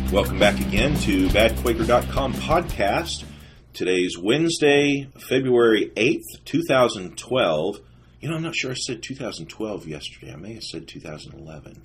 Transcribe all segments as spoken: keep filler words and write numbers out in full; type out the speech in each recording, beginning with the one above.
Welcome back again to bad quaker dot com podcast. Today's Wednesday, February eighth, twenty twelve. You know, I'm not sure I said two thousand twelve yesterday. I may have said two thousand eleven.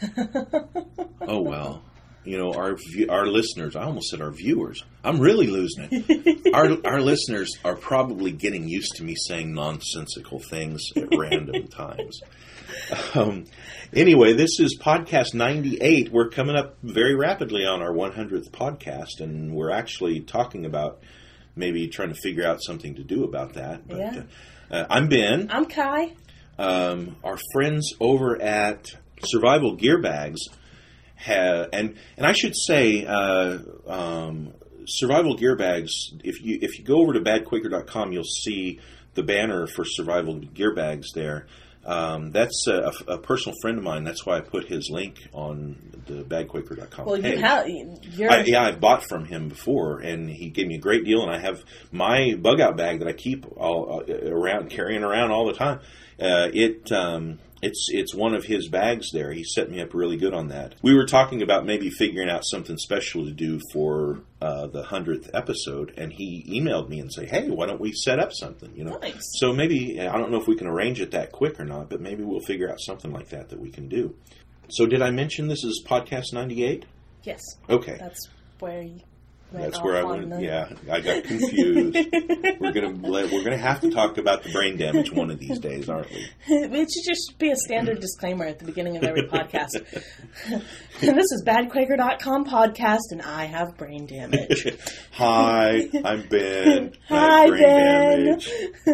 Oh, well. You know, our our listeners, I almost said our viewers. I'm really losing it. Our, our listeners are probably getting used to me saying nonsensical things at random times. Um, anyway, this is podcast ninety-eight. We're coming up very rapidly on our one hundredth podcast, and we're actually talking about maybe trying to figure out something to do about that. But, yeah. uh, uh, I'm Ben. I'm Kai. Um, our friends over at Survival Gear Bags have, and and I should say, uh, um, Survival Gear Bags. If you if you go over to bad quaker dot com, you'll see the banner for Survival Gear Bags there. Um, that's a, a personal friend of mine. That's why I put his link on the bad quaker dot com well, page. you have, you're... I, yeah, I've bought from him before, and he gave me a great deal. And I have my bug out bag that I keep all uh, around, carrying around all the time. Uh, it um, it's it's one of his bags there. He set me up really good on that. We were talking about maybe figuring out something special to do for uh, the hundredth episode, and he emailed me and said, "Hey, why don't we set up something?" You know, nice. So maybe I don't know if we can arrange it that quick or not, but maybe we'll figure out something like that that we can do. So, did I mention this is podcast ninety-eight? Yes. Okay. That's where you. That's where I went. The... Yeah, I got confused. we're gonna we're gonna have to talk about the brain damage one of these days, aren't we? It should just be a standard disclaimer at the beginning of every podcast. This is bad quaker dot com podcast, and I have brain damage. Hi, I'm Ben. I Hi, have brain Ben. damage,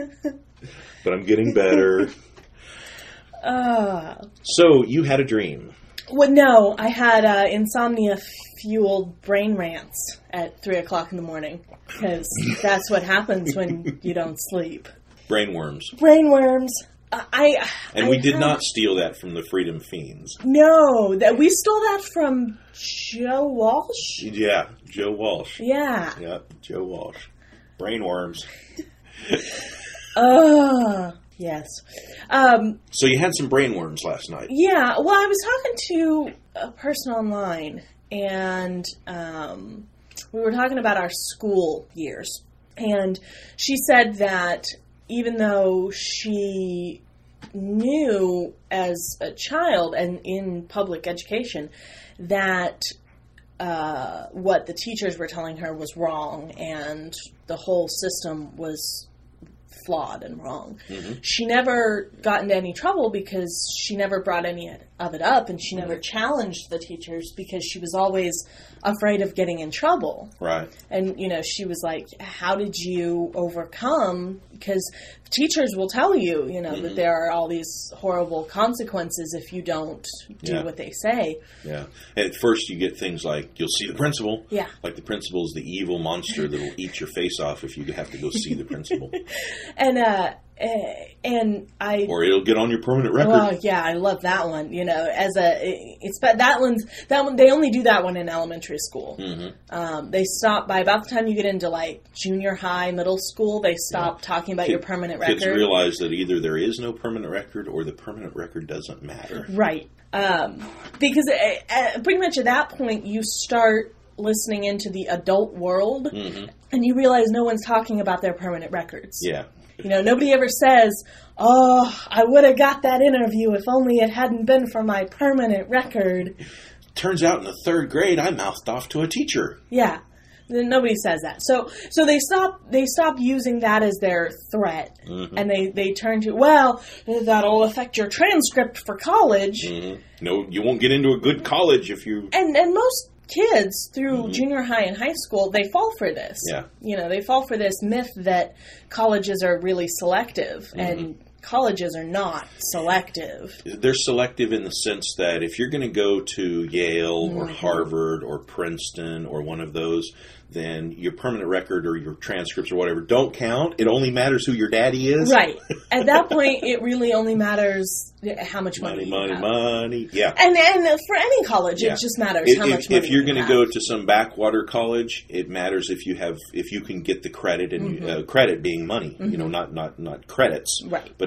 but I'm getting better. Uh, so you had a dream. Well, no, I had uh, insomnia-fueled brain rants at three o'clock in the morning, because that's what happens when you don't sleep. Brainworms. Brainworms. Uh, I And I we did had, not steal that from the Freedom Fiends. No, that we stole that from Joe Walsh. Yeah, Joe Walsh. Yeah. Yeah, Joe Walsh. Brainworms. Uh, yes. Um, so you had some brainworms last night. yeah, well, I was talking to a person online, and um, we were talking about our school years. And she said that even though she knew as a child and in public education that uh, what the teachers were telling her was wrong and the whole system was flawed and wrong. Mm-hmm. She never got into any trouble because she never brought any of it up, and she never mm-hmm. challenged the teachers because she was always afraid of getting in trouble. Right. And, you know, she was like, how did you overcome? Because teachers will tell you, you know, mm-hmm. that there are all these horrible consequences if you don't do yeah. what they say. Yeah. At first you get things like, you'll see the principal. Yeah. Like the principal is the evil monster that will eat your face off if you have to go see the principal. And, uh, and I... Or it'll get on your permanent record. Well, yeah, I love that one. You know, as a... It's but that one's... That one, they only do that one in elementary school. Mm-hmm. Um, they stop by... About the time you get into, like, junior high, middle school, they stop yeah. talking about Kid, your permanent record. Kids realize that either there is no permanent record or the permanent record doesn't matter. Right. Um, because uh, pretty much at that point, you start listening into the adult world, mm-hmm. and you realize no one's talking about their permanent records. Yeah. You know, nobody ever says, oh, I would have got that interview if only it hadn't been for my permanent record. Turns out in the third grade, I mouthed off to a teacher. Yeah. Nobody says that. So so they stop they stop using that as their threat. Mm-hmm. And they, they turn to, well, that'll affect your transcript for college. Mm-hmm. No, you won't get into a good college if you... And, and most kids through mm-hmm. junior high and high school, they fall for this. Yeah. You know, they fall for this myth that colleges are really selective, mm-hmm. and colleges are not selective. They're selective in the sense that if you're going to go to Yale mm-hmm. or Harvard or Princeton or one of those, then your permanent record or your transcripts or whatever don't count. It only matters who your daddy is. Right. At that point, it really only matters how much money, money you have. Money, money, yeah. And and for any college, yeah. it just matters if, how if, much money if you're you going to go to some backwater college, it matters if you have if you can get the credit and mm-hmm. uh, credit being money, mm-hmm. you know, not not not credits, right? But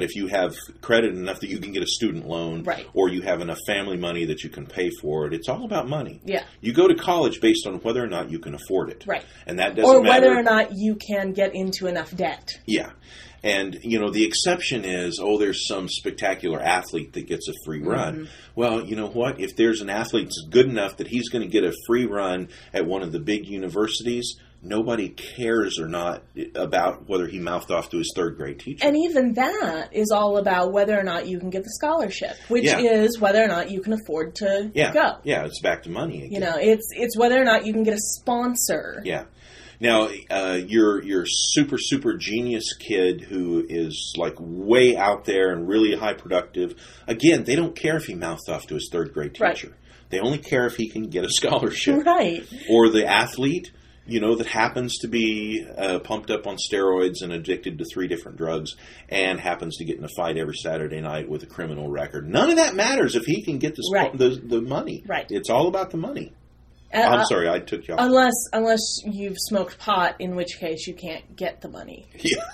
But if you have credit enough that you can get a student loan, right. or you have enough family money that you can pay for it, it's all about money. Yeah. You go to college based on whether or not you can afford it. Right. And that doesn't or matter. whether or not you can get into enough debt. Yeah. And, you know, the exception is, oh, there's some spectacular athlete that gets a free run. Mm-hmm. Well, you know what? If there's an athlete that's good enough that he's going to get a free run at one of the big universities, nobody cares or not about whether he mouthed off to his third grade teacher. And even that is all about whether or not you can get the scholarship, which Yeah. is whether or not you can afford to yeah. go. Yeah, it's back to money again. You know, it's it's whether or not you can get a sponsor. Yeah. Now, uh, your your super, super genius kid who is like way out there and really high productive, again, they don't care if he mouthed off to his third grade teacher. Right. They only care if he can get a scholarship. Right. Or the athlete, you know, that happens to be uh, pumped up on steroids and addicted to three different drugs and happens to get in a fight every Saturday night with a criminal record. None of that matters if he can get the, Right. the, the money. Right. It's all about the money. Uh, I'm sorry, I took you off. Unless unless you've smoked pot, in which case you can't get the money. Yeah.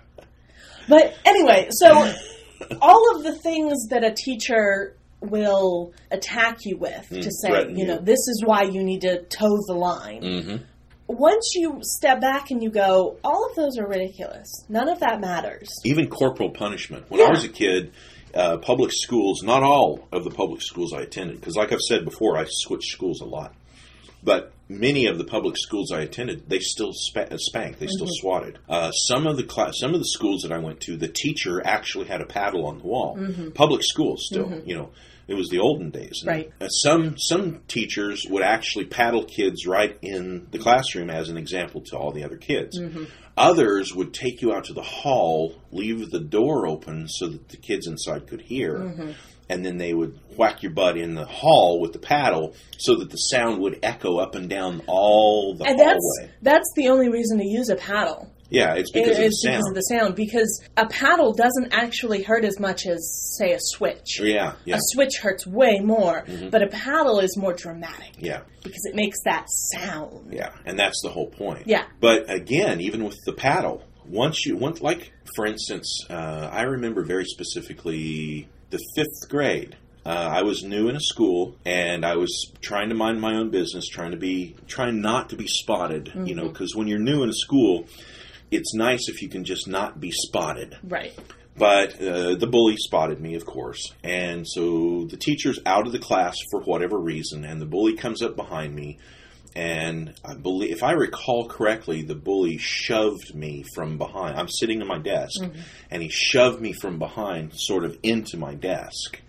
But anyway, so all of the things that a teacher will attack you with Mm, to say, threaten you know, you. this is why you need to toe the line. Mm-hmm. Once you step back and you go, all of those are ridiculous. None of that matters. Even corporal punishment. When Yeah. I was a kid, uh, public schools, not all of the public schools I attended, because like I've said before, I switched schools a lot. But many of the public schools I attended, they still spa- spanked. They still Mm-hmm. swatted. Uh, some of the class, some of the schools that I went to, the teacher actually had a paddle on the wall. Mm-hmm. Public schools still, you know, it was the olden days. And, Right. uh, some some teachers would actually paddle kids right in the classroom as an example to all the other kids. Mm-hmm. Others would take you out to the hall, leave the door open so that the kids inside could hear. Mm-hmm. And then they would whack your butt in the hall with the paddle so that the sound would echo up and down all the And hallway. that's that's the only reason to use a paddle. Yeah, it's because It- of the it's sound. because of the sound. Because a paddle doesn't actually hurt as much as, say, a switch. Yeah, yeah, A switch hurts way more, Mhm. but a paddle is more dramatic yeah, because it makes that sound. yeah. And that's the whole point. Yeah. But again, even with the paddle, once you, once, like, for instance, uh, I remember very specifically the fifth grade. Uh, I was new in a school, and I was trying to mind my own business, trying to be, trying not to be spotted, Mm-hmm. you know, because when you're new in a school, it's nice if you can just not be spotted. Right. But uh, the bully spotted me, of course, and so the teacher's out of the class for whatever reason, and the bully comes up behind me, and I believe, if I recall correctly, the bully shoved me from behind. I'm sitting at my desk, Mm-hmm. and he shoved me from behind, sort of into my desk.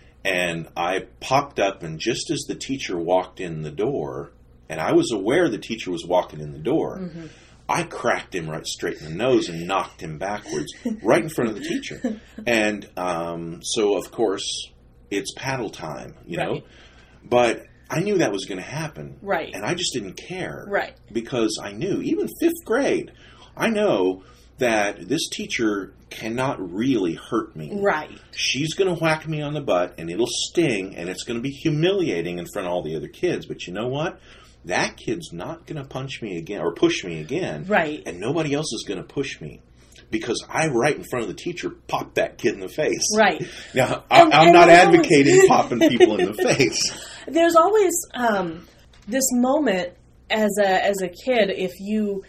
And I popped up, and just as the teacher walked in the door, and I was aware the teacher was walking in the door, Mm-hmm. I cracked him right straight in the nose and knocked him backwards, right in front of the teacher. And um, so, of course, it's paddle time, you know. Right. But I knew that was going to happen. Right. And I just didn't care. Right. Because I knew, even fifth grade, I know that this teacher cannot really hurt me. Right. She's going to whack me on the butt, and it'll sting, and it's going to be humiliating in front of all the other kids. But you know what? That kid's not going to punch me again or push me again. Right. And nobody else is going to push me. Because I, right in front of the teacher, popped that kid in the face. Right. Now, I, And- I'm and not there's always- advocating popping people in the face. There's always um, this moment as a as a kid if you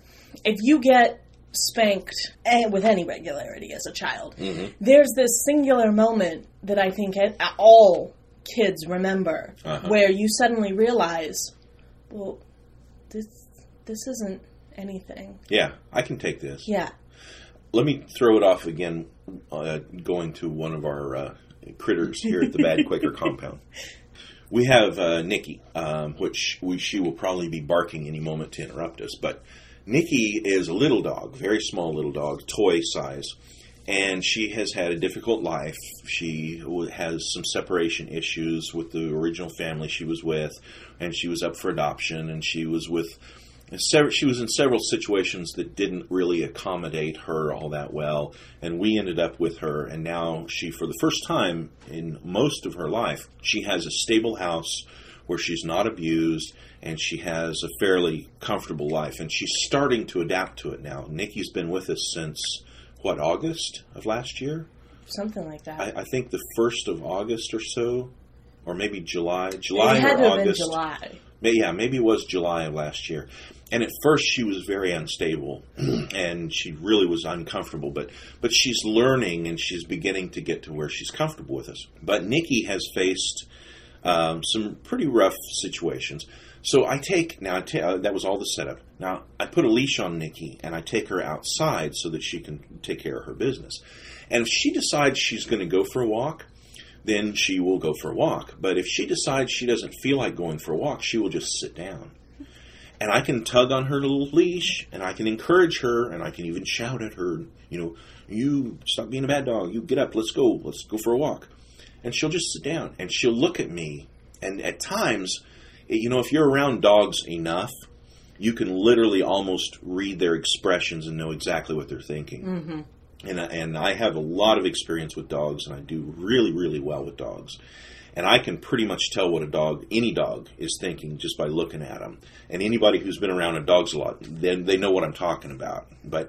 if you get spanked and with any regularity as a child. Mm-hmm. There's this singular moment that I think at, at all kids remember Uh-huh. where you suddenly realize, well, this this isn't anything. Yeah, I can take this. Yeah. Let me throw it off again, uh, going to one of our uh, critters here at the Bad Quaker compound. We have uh, Nikki, um, which we, she will probably be barking any moment to interrupt us. But Nikki is a little dog, very small little dog, toy size. And she has had a difficult life. She has some separation issues with the original family she was with. And she was up for adoption. And she was with... She was in several situations that didn't really accommodate her all that well, and we ended up with her, and now she, for the first time in most of her life, she has a stable house where she's not abused, and she has a fairly comfortable life, and she's starting to adapt to it now. Nikki's been with us since, what, August of last year? something like that. I, I think the first of August or so, or maybe July, July it had or to have August. been July. Yeah, maybe it was July of last year. And at first she was very unstable and she really was uncomfortable, but but she's learning and she's beginning to get to where she's comfortable with us. But Nikki has faced um, some pretty rough situations. So I take, now I ta- uh, that was all the setup. Now I put a leash on Nikki and I take her outside so that she can take care of her business. And if she decides she's going to go for a walk, then she will go for a walk. But if she decides she doesn't feel like going for a walk, she will just sit down. And I can tug on her little leash, and I can encourage her, and I can even shout at her, you know, you stop being a bad dog, you get up, let's go, let's go for a walk. And she'll just sit down, and she'll look at me. And at times, you know, if you're around dogs enough, you can literally almost read their expressions and know exactly what they're thinking. Mm-hmm. And, and I have a lot of experience with dogs, and I do really, really well with dogs. And I can pretty much tell what a dog, any dog, is thinking just by looking at them. And anybody who's been around dogs a lot, then they know what I'm talking about. But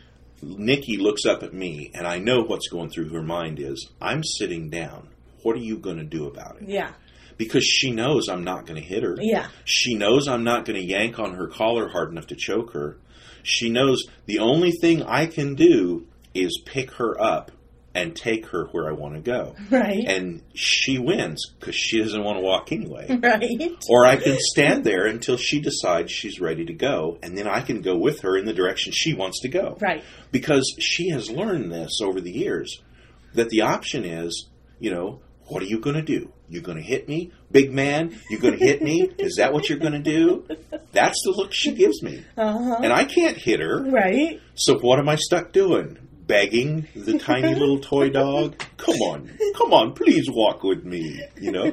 Nikki looks up at me, and I know what's going through her mind is, I'm sitting down. What are you going to do about it? Yeah. Because she knows I'm not going to hit her. Yeah. She knows I'm not going to yank on her collar hard enough to choke her. She knows the only thing I can do is pick her up and take her where I want to go. Right. And she wins because she doesn't want to walk anyway. Right. Or I can stand there until she decides she's ready to go, and then I can go with her in the direction she wants to go. Right. Because she has learned this over the years, that the option is, you know, what are you going to do? You going to hit me? Big man, you going to hit me? Is that what you're going to do? That's the look she gives me. Uh-huh. And I can't hit her. Right. So what am I stuck doing? Begging the tiny little toy dog? Come on. Come on, please walk with me, you know?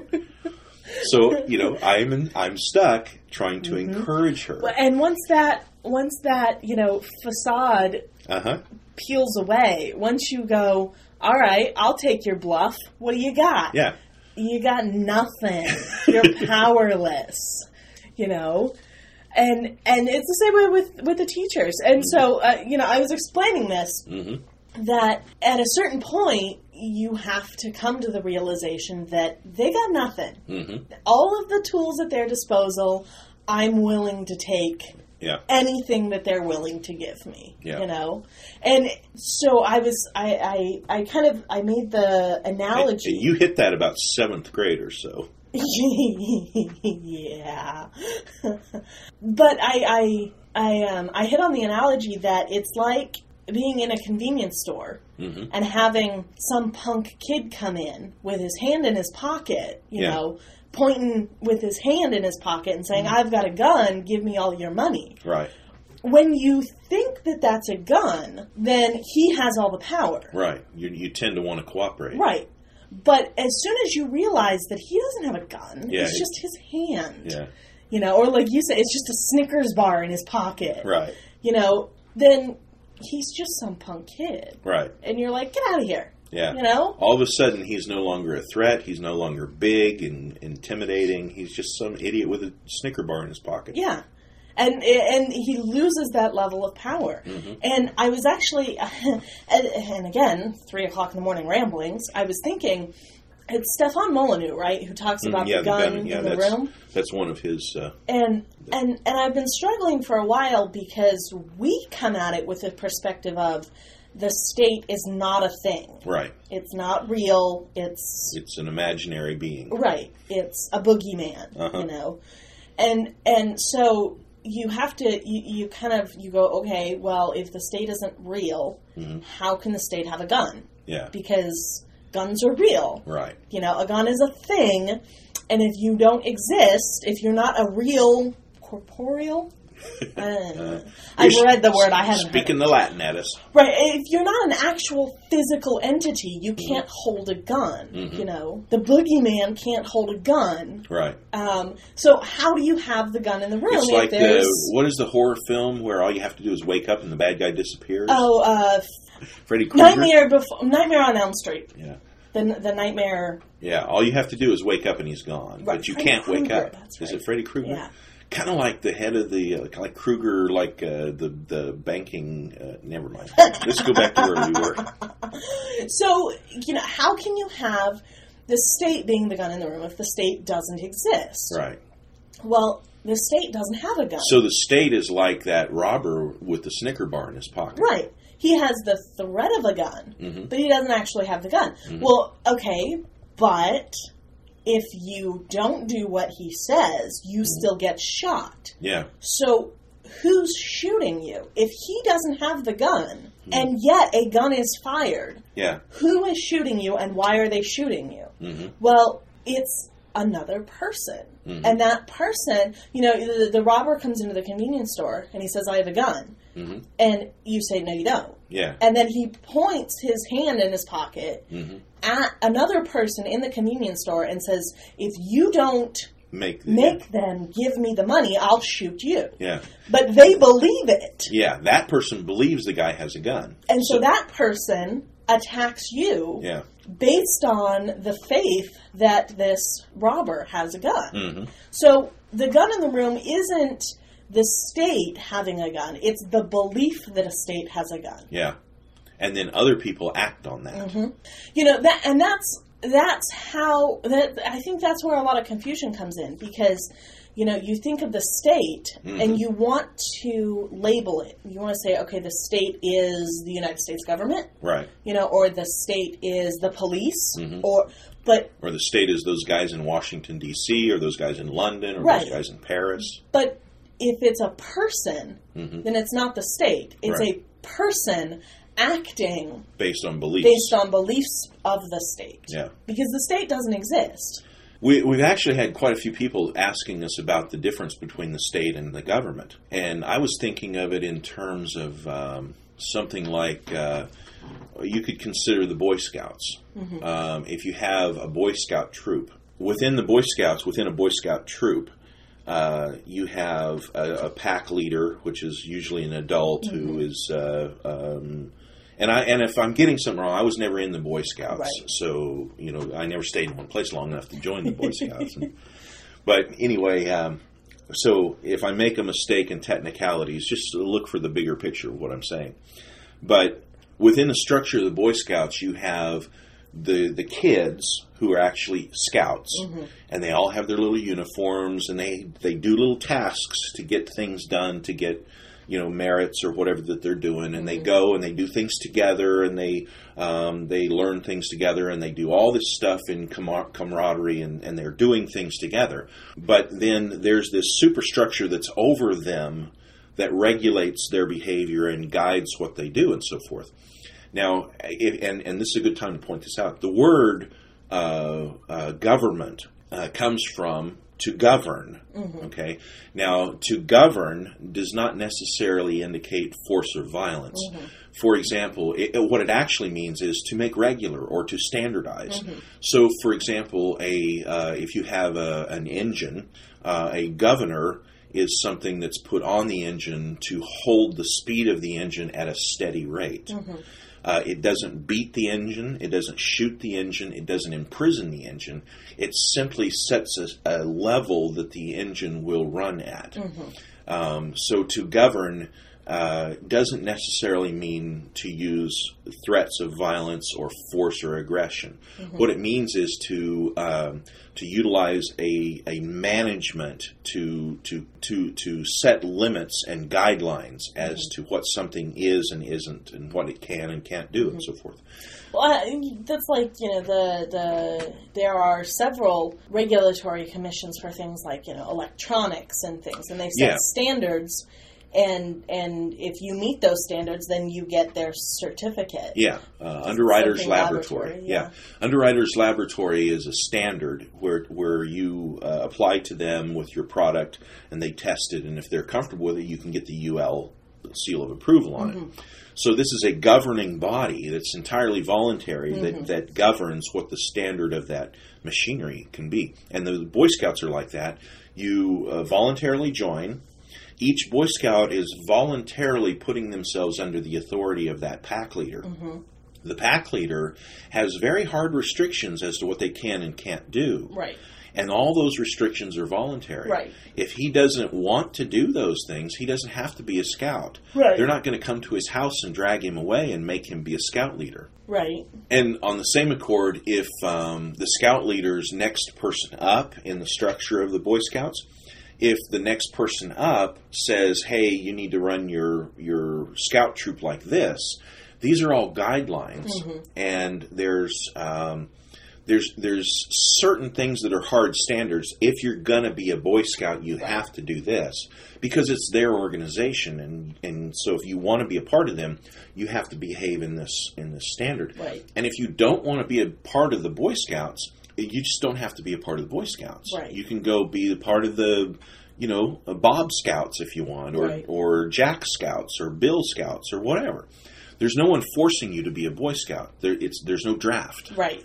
So, you know, I'm in, I'm stuck trying to mm-hmm. encourage her. And once that once that, you know, facade uh-huh. peels away, once you go, all right, I'll take your bluff. What do you got? Yeah. You got nothing. You're powerless, you know? And and it's the same way with, with the teachers. And mm-hmm. so, uh, you know, I was explaining this, mm-hmm. that at a certain point, you have to come to the realization that they got nothing. Mm-hmm. All of the tools at their disposal, I'm willing to take yeah. anything that they're willing to give me, yeah. you know? And so I was, I, I, I kind of, I made the analogy. And you hit that about seventh grade or so. Yeah. But I, I, I, um, I hit on the analogy that it's like being in a convenience store mm-hmm. and having some punk kid come in with his hand in his pocket, you yeah. know, pointing with his hand in his pocket and saying, mm-hmm. I've got a gun, give me all your money. Right. When you think that that's a gun, then he has all the power. Right. You, you tend to want to cooperate. Right. But as soon as you realize that he doesn't have a gun, yeah, it's just his hand. Yeah. You know, or like you said, it's just a Snickers bar in his pocket. Right. You know, then he's just some punk kid. Right. And you're like, get out of here. Yeah. You know? All of a sudden, he's no longer a threat. He's no longer big and intimidating. He's just some idiot with a Snicker bar in his pocket. Yeah. And and he loses that level of power. Mm-hmm. And I was actually, and, and again, three o'clock in the morning ramblings, I was thinking, it's Stefan Molyneux, right, who talks about mm, yeah, the gun the gun, yeah, in the that's, room. That's one of his... Uh, and, and, and I've been struggling for a while because we come at it with the perspective of the state is not a thing. Right. It's not real. It's... It's an imaginary being. Right. It's a boogeyman, uh-huh. you know. And and so... You have to, you, you kind of, you go, okay, well, if the state isn't real, mm-hmm. how can the state have a gun? Yeah. Because guns are real. Right. You know, a gun is a thing, and if you don't exist, if you're not a real corporeal... Uh, uh, I've read the word, I haven't Speaking the Latin at us. Right, if you're not an actual physical entity, you can't mm-hmm. hold a gun, mm-hmm. you know. The boogeyman can't hold a gun. Right. Um, so how do you have the gun in the room? It's if like there's... the, what is the horror film where all you have to do is wake up and the bad guy disappears? Oh, uh... Freddy Krueger? Nightmare, before, Nightmare on Elm Street. Yeah. The, the Nightmare... Yeah, all you have to do is wake up and he's gone. Right. But you Freddy can't Krueger, wake up. That's is right. it Freddy Krueger? Yeah. Kind of like the head of the, uh, kind of like Kruger, like uh, the the banking. Uh, never mind. Let's go back to where we were. So, you know, how can you have the state being the gun in the room if the state doesn't exist? Right. Well, the state doesn't have a gun. So the state is like that robber with the Snicker bar in his pocket. Right. He has the threat of a gun, mm-hmm. but he doesn't actually have the gun. Mm-hmm. Well, okay, but if you don't do what he says, you mm-hmm. still get shot. Yeah. So who's shooting you? If he doesn't have the gun, mm-hmm. and yet a gun is fired, yeah. who is shooting you and why are they shooting you? Mm-hmm. Well, it's another person. Mm-hmm. And that person, you know, the, the robber comes into the convenience store and he says, I have a gun. Mm-hmm. And you say, no, you don't. Yeah. And then he points his hand in his pocket mm-hmm. at another person in the convenience store and says, if you don't make, make them give me the money, I'll shoot you. Yeah. But they believe it. Yeah, that person believes the guy has a gun. And so, so that person attacks you yeah. based on the faith that this robber has a gun. Mm-hmm. So the gun in the room isn't the state having a gun. It's the belief that a state has a gun. Yeah. And then other people act on that. Mm-hmm. You know, that, and that's that's how, that I think that's where a lot of confusion comes in, because, you know, you think of the state mm-hmm. and you want to label it. You want to say, okay, the state is the United States government. Right. You know, or the state is the police. Mm-hmm. Or, but... Or the state is those guys in Washington, D C, or those guys in London, or right. those guys in Paris. But if it's a person, mm-hmm. then it's not the state. It's right. a person acting based on beliefs. Based on beliefs of the state. Yeah. Because the state doesn't exist. We, we've actually had quite a few people asking us about the difference between the state and the government. And I was thinking of it in terms of um, something like uh, you could consider the Boy Scouts. Mm-hmm. Um, if you have a Boy Scout troop, within the Boy Scouts, within a Boy Scout troop, uh, you have a, a pack leader, which is usually an adult mm-hmm. who is... Uh, um, And I and if I'm getting something wrong, I was never in the Boy Scouts, right. so you know I never stayed in one place long enough to join the Boy Scouts. and, but anyway, um, so if I make a mistake in technicalities, just look for the bigger picture of what I'm saying. But within the structure of the Boy Scouts, you have the the kids who are actually scouts, mm-hmm. and they all have their little uniforms, and they they do little tasks to get things done, to get. You know, merits or whatever that they're doing, and they go and they do things together, and they um, they learn things together, and they do all this stuff in camar- camaraderie, and, and they're doing things together. But then there's this superstructure that's over them that regulates their behavior and guides what they do and so forth. Now, if, and, and this is a good time to point this out, the word uh, uh, government uh, comes from to govern, mm-hmm. okay? Now, to govern does not necessarily indicate force or violence. Mm-hmm. For example, it, what it actually means is to make regular or to standardize. Mm-hmm. So, for example, a uh, if you have a, an engine, uh, a governor is something that's put on the engine to hold the speed of the engine at a steady rate. Mm-hmm. Uh, it doesn't beat the engine. It doesn't shoot the engine. It doesn't imprison the engine. It simply sets a, a level that the engine will run at. Mm-hmm. Um, so to govern uh, doesn't necessarily mean to use threats of violence or force or aggression. Mm-hmm. What it means is to um, to utilize a a management to to to to set limits and guidelines as mm-hmm. to what something is and isn't, and what it can and can't do, mm-hmm. and so forth. Well, that's like, you know, the the there are several regulatory commissions for things like, you know, electronics and things, and they set yeah. standards. And and if you meet those standards, then you get their certificate. Yeah, uh, Underwriters Laboratory. laboratory yeah. yeah, Underwriters Laboratory is a standard where where you uh, apply to them with your product, and they test it, and if they're comfortable with it, you can get the U L seal of approval on mm-hmm. it. So this is a governing body that's entirely voluntary mm-hmm. that, that governs what the standard of that machinery can be. And the Boy Scouts are like that. You uh, voluntarily join. Each Boy Scout is voluntarily putting themselves under the authority of that pack leader. Mm-hmm. The pack leader has very hard restrictions as to what they can and can't do. Right. And all those restrictions are voluntary. Right. If he doesn't want to do those things, he doesn't have to be a scout. Right. They're not going to come to his house and drag him away and make him be a scout leader. Right. And on the same accord, if um, the scout leader's next person up in the structure of the Boy Scouts, if the next person up says, hey, you need to run your, your scout troop like this, these are all guidelines. Mm-hmm. And there's... Um, There's there's certain things that are hard standards. If you're going to be a Boy Scout, you have to do this because it's their organization, and, and so if you want to be a part of them, you have to behave in this in this standard. Right. And if you don't want to be a part of the Boy Scouts, you just don't have to be a part of the Boy Scouts. Right. You can go be a part of the, you know, Bob Scouts if you want, or right. or Jack Scouts, or Bill Scouts, or whatever. There's no one forcing you to be a Boy Scout. There, it's there's no draft. Right.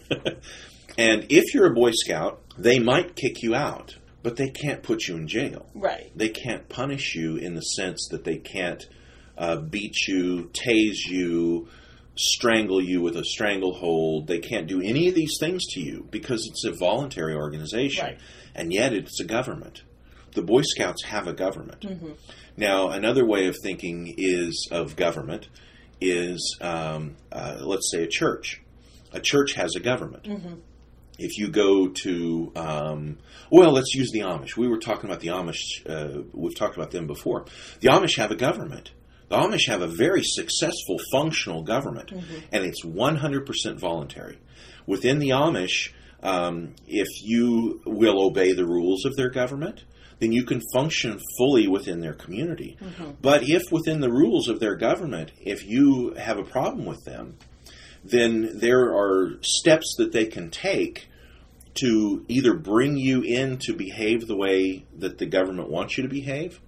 And if you're a Boy Scout, they might kick you out, but they can't put you in jail. Right. They can't punish you in the sense that they can't uh, beat you, tase you, strangle you with a stranglehold. They can't do any of these things to you because it's a voluntary organization. Right. And yet it's a government. The Boy Scouts have a government. Mm-hmm. Now, another way of thinking is of government is, um, uh, let's say, a church. A church has a government. Mm-hmm. If you go to, um, well, let's use the Amish. We were talking about the Amish. Uh, we've talked about them before. The Amish have a government. The Amish have a very successful, functional government, mm-hmm. and it's one hundred percent voluntary. Within the Amish, um, if you will obey the rules of their government, then you can function fully within their community. Mm-hmm. But if within the rules of their government, if you have a problem with them, then there are steps that they can take to either bring you in to behave the way that the government wants you to behave,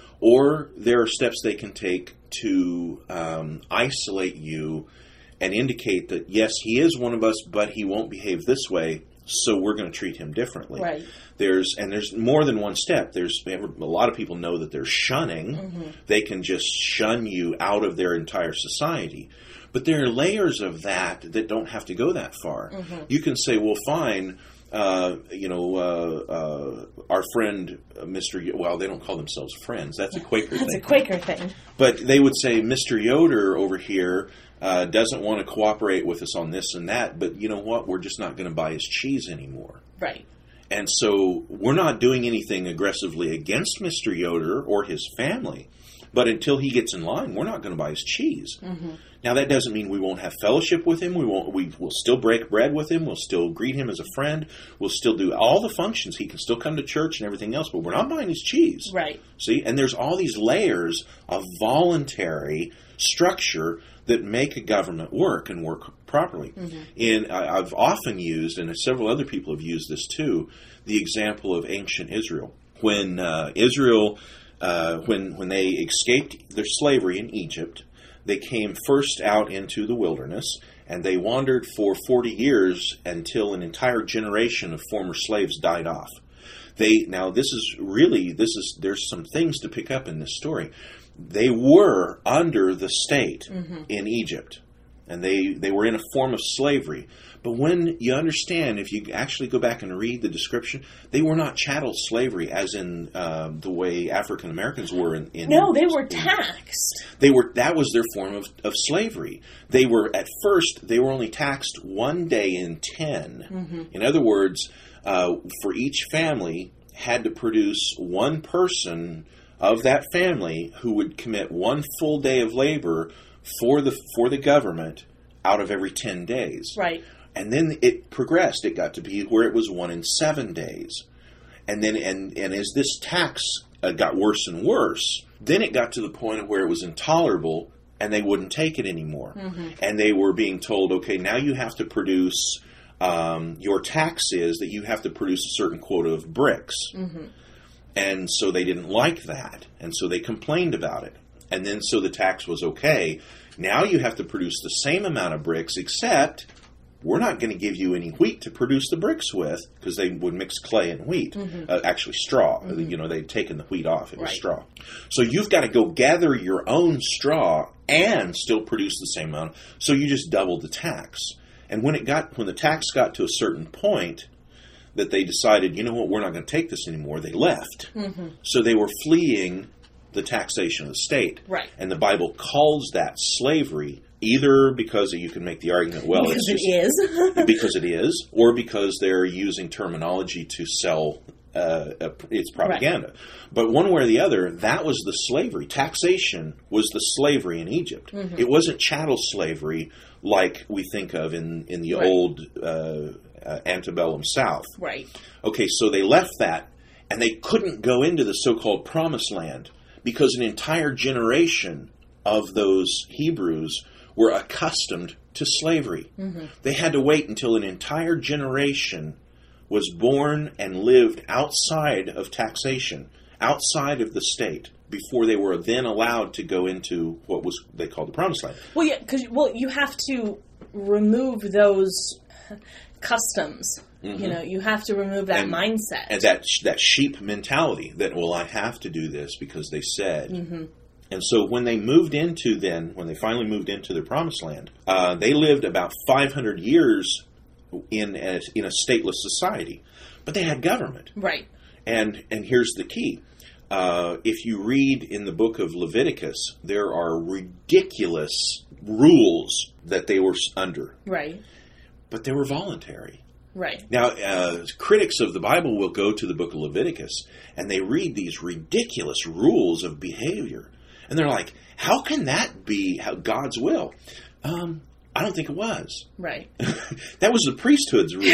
or there are steps they can take to um, isolate you and indicate that, yes, he is one of us, but he won't behave this way, so we're going to treat him differently. Right. There's and there's more than one step. There's a lot of people know that there's shunning. Mm-hmm. They can just shun you out of their entire society. But there are layers of that that don't have to go that far. Mm-hmm. You can say, well, fine, uh, you know, uh, uh, our friend, uh, Mister Y- well, they don't call themselves friends. That's a Quaker That's thing. That's a Quaker thing. But they would say, Mister Yoder over here uh, doesn't want to cooperate with us on this and that, but you know what? We're just not going to buy his cheese anymore. Right. And so we're not doing anything aggressively against Mister Yoder or his family. But until he gets in line, we're not going to buy his cheese. Mm-hmm. Now, that doesn't mean we won't have fellowship with him. We won't. We will still break bread with him. We'll still greet him as a friend. We'll still do all the functions. He can still come to church and everything else, but we're not buying his cheese. Right. See? And there's all these layers of voluntary structure that make a government work and work properly. Mm-hmm. And I've often used, and several other people have used this too, the example of ancient Israel. When uh, Israel... Uh, when when they escaped their slavery in Egypt, they came first out into the wilderness, and they wandered for forty years until an entire generation of former slaves died off. They now this is really this is there's some things to pick up in this story. They were under the state mm-hmm. in Egypt, and they they were in a form of slavery. But when you understand, if you actually go back and read the description, they were not chattel slavery, as in uh, the way African Americans were in. in no, they were in, taxed. They were. That was their form of, of slavery. They were at first. They were only taxed one day in ten. Mm-hmm. In other words, uh, for each family had to produce one person of that family who would commit one full day of labor for the for the government out of every ten days. Right. And then it progressed. It got to be where it was one in seven days. And then, and, and as this tax uh, got worse and worse, then it got to the point of where it was intolerable and they wouldn't take it anymore. Mm-hmm. And they were being told, okay, now you have to produce, um, your tax is that you have to produce a certain quota of bricks. Mm-hmm. And so they didn't like that. And so they complained about it. And then so the tax was okay. Now you have to produce the same amount of bricks, except we're not going to give you any wheat to produce the bricks with, because they would mix clay and wheat, mm-hmm. uh, actually straw. Mm-hmm. You know, they'd taken the wheat off. It was right. straw. So you've got to go gather your own straw and still produce the same amount. So you just doubled the tax. And when it got, when the tax got to a certain point, that they decided, you know what, we're not going to take this anymore, they left. Mm-hmm. So they were fleeing the taxation of the state. Right. And the Bible calls that slavery, either because you can make the argument, well, because it's just, it is. because it is, or because they're using terminology to sell uh, a, its propaganda. Right. But one way or the other, that was the slavery. Taxation was the slavery in Egypt. Mm-hmm. It wasn't chattel slavery like we think of in, in the right. old uh, uh, antebellum South. Right. Okay, so they left that, and they couldn't go into the so-called Promised Land because an entire generation of those Hebrews were accustomed to slavery. Mm-hmm. They had to wait until an entire generation was born and lived outside of taxation, outside of the state, before they were then allowed to go into what was they called the Promised Land. Well, yeah, because well, you have to remove those customs. Mm-hmm. You know, you have to remove that and, mindset and that that sheep mentality that, well, I have to do this because they said. Mm-hmm. And so when they moved into then, when they finally moved into the Promised Land, uh, they lived about five hundred years in a, in a stateless society, but they had government. Right. And and here's the key. Uh, if you read in the book of Leviticus, there are ridiculous rules that they were under. Right. But they were voluntary. Right. Now, uh, critics of the Bible will go to the book of Leviticus, and they read these ridiculous rules of behavior. And they're like, how can that be how God's will? Um, I don't think it was. Right. That was the priesthood's rules.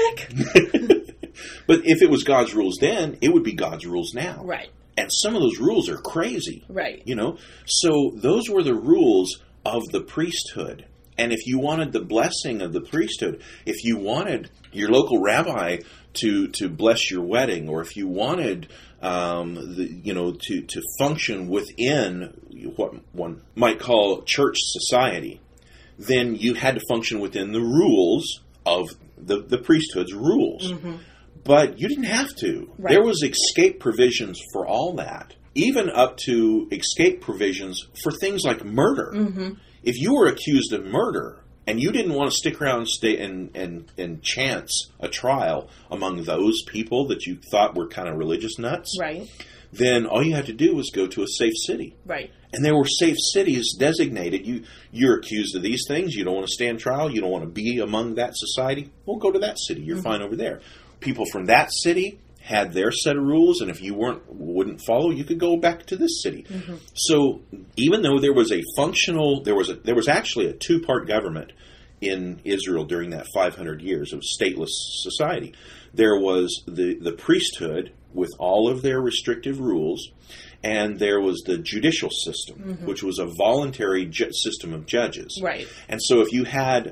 Heretic! But if it was God's rules then, it would be God's rules now. Right. And some of those rules are crazy. Right. You know? So those were the rules of the priesthood. And if you wanted the blessing of the priesthood, if you wanted your local rabbi to to bless your wedding, or if you wanted um, the, you know to, to function within what one might call church society, then you had to function within the rules of the, the priesthood's rules. Mm-hmm. But you didn't have to. Right. There was escape provisions for all that, even up to escape provisions for things like murder. Mm-hmm. If you were accused of murder and you didn't want to stick around and, stay and, and, and chance a trial among those people that you thought were kind of religious nuts, right, then all you had to do was go to a safe city. Right. And there were safe cities designated. You, you're accused of these things. You don't want to stand trial. You don't want to be among that society. Well, go to that city. You're mm-hmm. fine over there. People from that city had their set of rules, and if you weren't wouldn't follow, you could go back to this city. Mm-hmm. So even though there was a functional, there was a there was actually a two part government in Israel during that five hundred years of stateless society. There was the the priesthood with all of their restrictive rules, and there was the judicial system, mm-hmm. which was a voluntary ju- system of judges. Right. And so if you had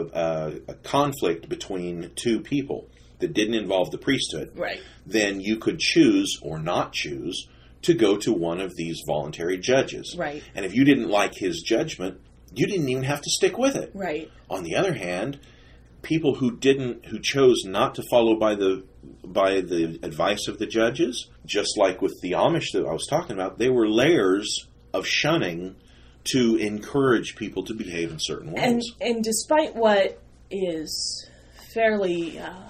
a, a, a conflict between two people that didn't involve the priesthood, right, then you could choose or not choose to go to one of these voluntary judges. Right. And if you didn't like his judgment, you didn't even have to stick with it. Right. On the other hand, people who didn't, who chose not to follow by the by the advice of the judges, just like with the Amish that I was talking about, they were layers of shunning to encourage people to behave in certain ways. And and despite what is fairly Uh...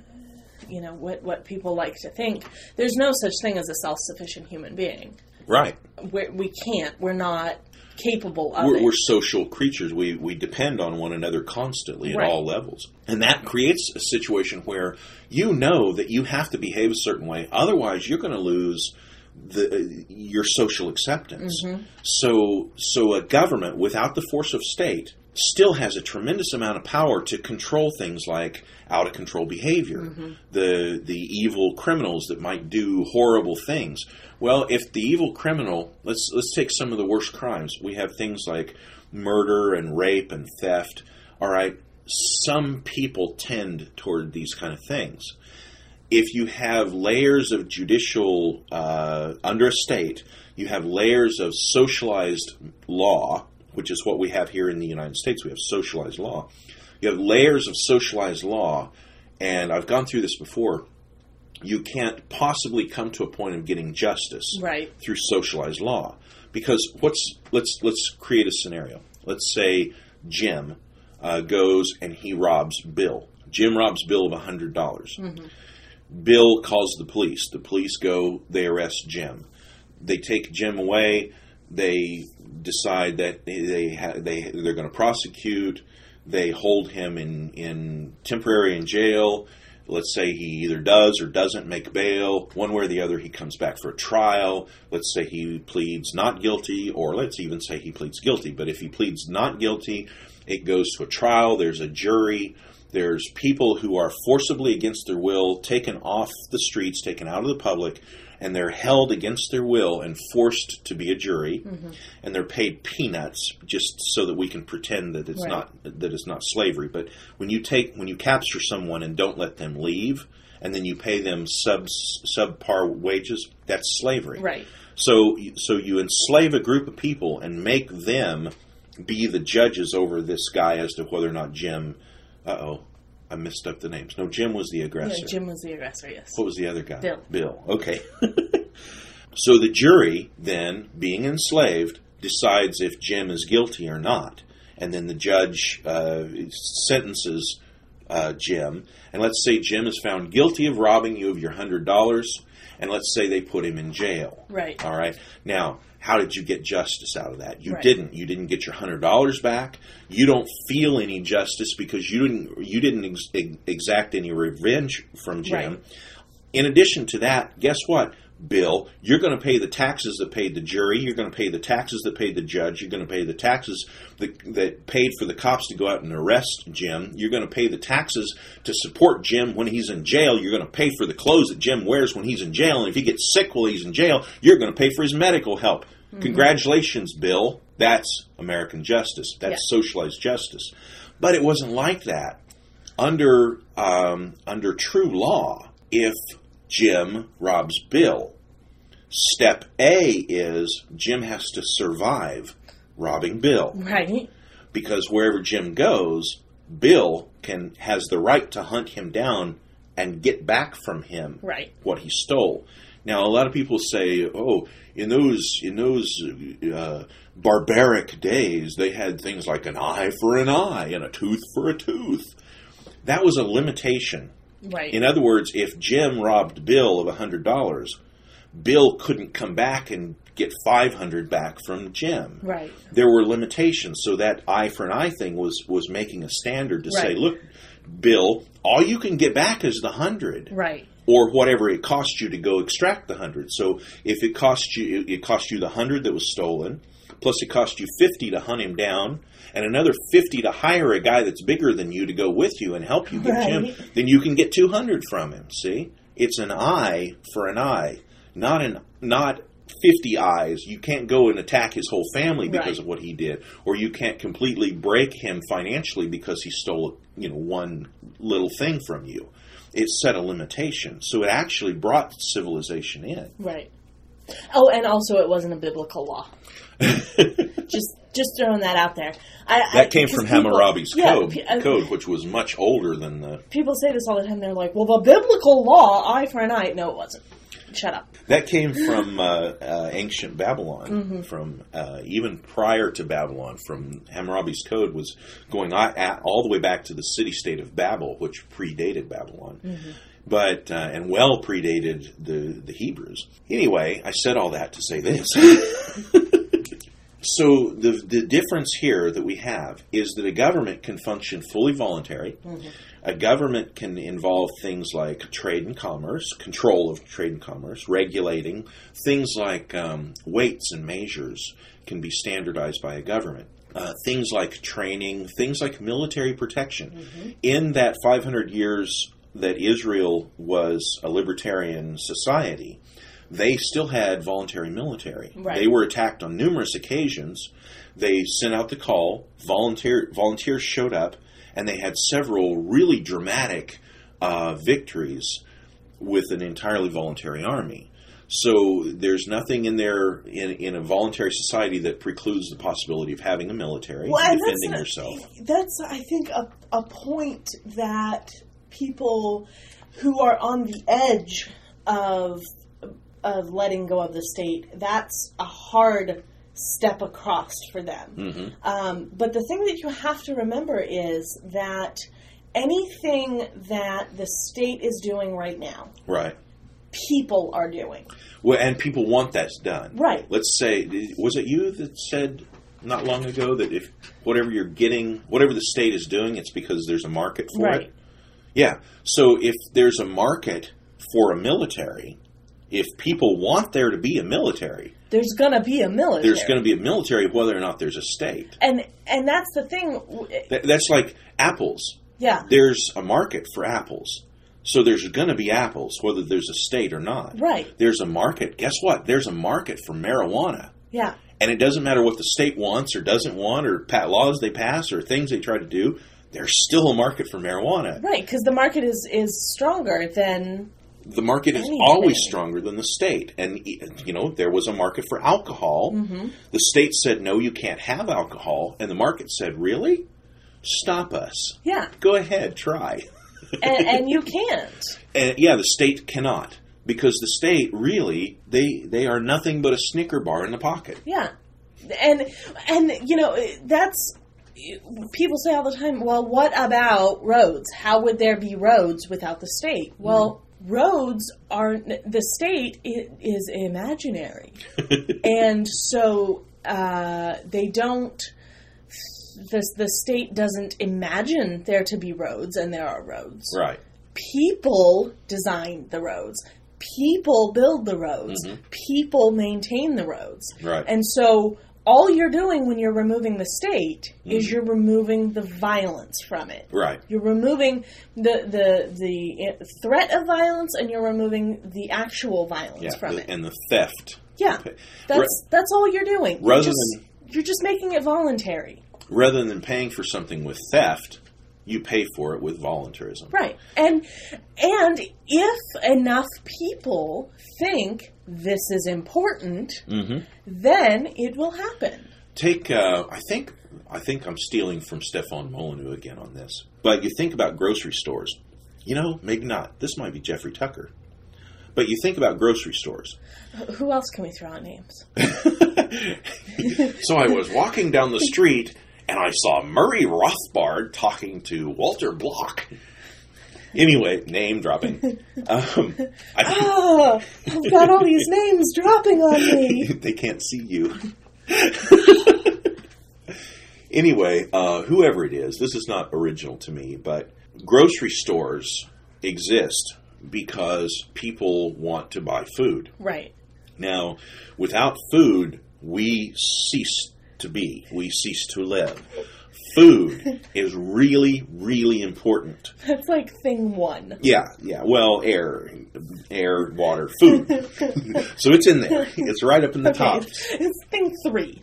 you know, what, what people like to think, there's no such thing as a self-sufficient human being. Right. We're, we can't. We're not capable of we're, it. We're social creatures. We we depend on one another constantly at right. all levels. And that creates a situation where you know that you have to behave a certain way. Otherwise, you're going to lose the uh, your social acceptance. Mm-hmm. So So a government without the force of state still has a tremendous amount of power to control things like out-of-control behavior, mm-hmm. the the evil criminals that might do horrible things. Well, if the evil criminal, let's let's take some of the worst crimes. We have things like murder and rape and theft. All right, some people tend toward these kind of things. If you have layers of judicial, uh, under a state, you have layers of socialized law, which is what we have here in the United States. We have socialized law. You have layers of socialized law, and I've gone through this before. You can't possibly come to a point of getting justice right. through socialized law, because what's let's let's create a scenario. Let's say Jim uh, goes and he robs Bill. Jim robs Bill of one hundred dollars. Mm-hmm. Bill calls the police. The police go, they arrest Jim. They take Jim away. They decide that they ha- they they're going to prosecute. They hold him in, in temporary in jail. Let's say he either does or doesn't make bail. One way or the other, he comes back for a trial. Let's say he pleads not guilty, or let's even say he pleads guilty. But if he pleads not guilty, it goes to a trial. There's a jury. There's people who are forcibly against their will taken off the streets, taken out of the public, and they're held against their will and forced to be a jury, mm-hmm. and they're paid peanuts just so that we can pretend that it's right. not that it's not slavery. But when you take when you capture someone and don't let them leave, and then you pay them sub subpar wages, that's slavery. Right. So so you enslave a group of people and make them be the judges over this guy as to whether or not Jim. Uh oh. I messed up the names. No, Jim was the aggressor. Yeah, Jim was the aggressor, yes. What was the other guy? Bill. Bill, okay. So the jury, then, being enslaved, decides if Jim is guilty or not. And then the judge uh, sentences uh, Jim. And let's say Jim is found guilty of robbing you of your one hundred dollars. And let's say they put him in jail. Right. All right. Now, how did you get justice out of that? You right. didn't. You didn't get your one hundred dollars back. You don't feel any justice because you didn't you didn't ex- exact any revenge from Jim. Right. In addition to that, guess what, Bill? You're going to pay the taxes that paid the jury. You're going to pay the taxes that paid the judge. You're going to pay the taxes that, that paid for the cops to go out and arrest Jim. You're going to pay the taxes to support Jim when he's in jail. You're going to pay for the clothes that Jim wears when he's in jail. And if he gets sick while he's in jail, you're going to pay for his medical help. Mm-hmm. Congratulations, Bill. That's American justice. That's yeah. socialized justice. But it wasn't like that. Under um, under true law, if Jim robs Bill, step A is Jim has to survive robbing Bill. Right. Because wherever Jim goes, Bill can has the right to hunt him down and get back from him right. what he stole. Now, a lot of people say, "Oh, in those in those uh, barbaric days, they had things like an eye for an eye and a tooth for a tooth." That was a limitation. Right. In other words, if Jim robbed Bill of one hundred dollars, Bill couldn't come back and get five hundred dollars back from Jim. Right. There were limitations, so that eye for an eye thing was, was making a standard to right. say, look, Bill, all you can get back is the one hundred. Right. Or whatever it cost you to go extract the one hundred. So if it cost you it cost you the one hundred that was stolen, plus it cost you fifty to hunt him down, and another fifty to hire a guy that's bigger than you to go with you and help you get right. Jim, then you can get two hundred from him. See? It's an eye for an eye, not an not fifty eyes. You can't go and attack his whole family because right. of what he did, or you can't completely break him financially because he stole, you know, one little thing from you. It set a limitation, so it actually brought civilization in. Right. Oh, and also it wasn't a biblical law. just just throwing that out there. I, that I, came from people, Hammurabi's yeah, code, I, code, which was much older than the... People say this all the time. They're like, well, the biblical law, eye for an eye. No, it wasn't. Shut up. That came from uh, uh, ancient Babylon, mm-hmm. from uh, even prior to Babylon. From Hammurabi's code was going at, all the way back to the city-state of Babel, which predated Babylon, mm-hmm. but uh, and well predated the the Hebrews. Anyway, I said all that to say this. So the the difference here that we have is that a government can function fully voluntary. Mm-hmm. A government can involve things like trade and commerce, control of trade and commerce, regulating. Things like um, weights and measures can be standardized by a government. Uh, things like training, things like military protection. Mm-hmm. In that five hundred years that Israel was a libertarian society, they still had voluntary military. Right. They were attacked on numerous occasions. They sent out the call. Volunteer, volunteers showed up, and they had several really dramatic uh, victories with an entirely voluntary army. So there's nothing in there in, in a voluntary society that precludes the possibility of having a military well, and defending that's yourself. A, that's, I think, a, a point that people who are on the edge of of letting go of the state, that's a hard step across for them. Mm-hmm. Um, but the thing that you have to remember is that anything that the state is doing right now, Right. people are doing. Well, and people want that done. Right. Let's say, was it you that said not long ago that if whatever you're getting, whatever the state is doing, it's because there's a market for Right. it? Yeah. So if there's a market for a military, if people want there to be a military, There's going to be a military. there's going to be a military whether or not there's a state. And and that's the thing. That, that's like apples. Yeah. There's a market for apples. So there's going to be apples whether there's a state or not. Right. There's a market. Guess what? There's a market for marijuana. Yeah. And it doesn't matter what the state wants or doesn't want or pat laws they pass or things they try to do. There's still a market for marijuana. Right, because the market is, is stronger than... The market is Anything. always stronger than the state. And, you know, there was a market for alcohol. Mm-hmm. The state said, no, you can't have alcohol. And the market said, really? Stop us. Yeah. Go ahead, try. And, and you can't. And, yeah, the state cannot. Because the state, really, they they are nothing but a Snicker bar in the pocket. Yeah. And, and you know, that's... People say all the time, well, what about roads? How would there be roads without the state? Well, mm. roads are... The state is imaginary. And so uh, they don't... The, the state doesn't imagine there to be roads, and there are roads. Right. People design the roads. People build the roads. Mm-hmm. People maintain the roads. Right. And so all you're doing when you're removing the state mm-hmm. is you're removing the violence from it. Right. You're removing the the the threat of violence, and you're removing the actual violence yeah, from the, it. And the theft. Yeah. That's that's all you're doing. You're Rather just, than you're just making it voluntary. Rather than paying for something with theft, you pay for it with voluntarism. Right. And and if enough people think this is important, mm-hmm. then it will happen. Take, uh, I think, I think I'm stealing from Stefan Molyneux again on this. But you think about grocery stores. You know, maybe not. This might be Jeffrey Tucker. But you think about grocery stores. Who else can we throw out names? So I was walking down the street, and I saw Murray Rothbard talking to Walter Block. Anyway, name dropping. Um, I, oh, I've got all these names dropping on me. They can't see you. Anyway, uh, whoever it is, this is not original to me, but grocery stores exist because people want to buy food. Right. Now, without food, we cease to be. We cease to live. Food is really, really important. That's like thing one. Yeah, yeah. Well, air, air, water, food. So it's in there. It's right up in the okay, top. It's, it's thing three.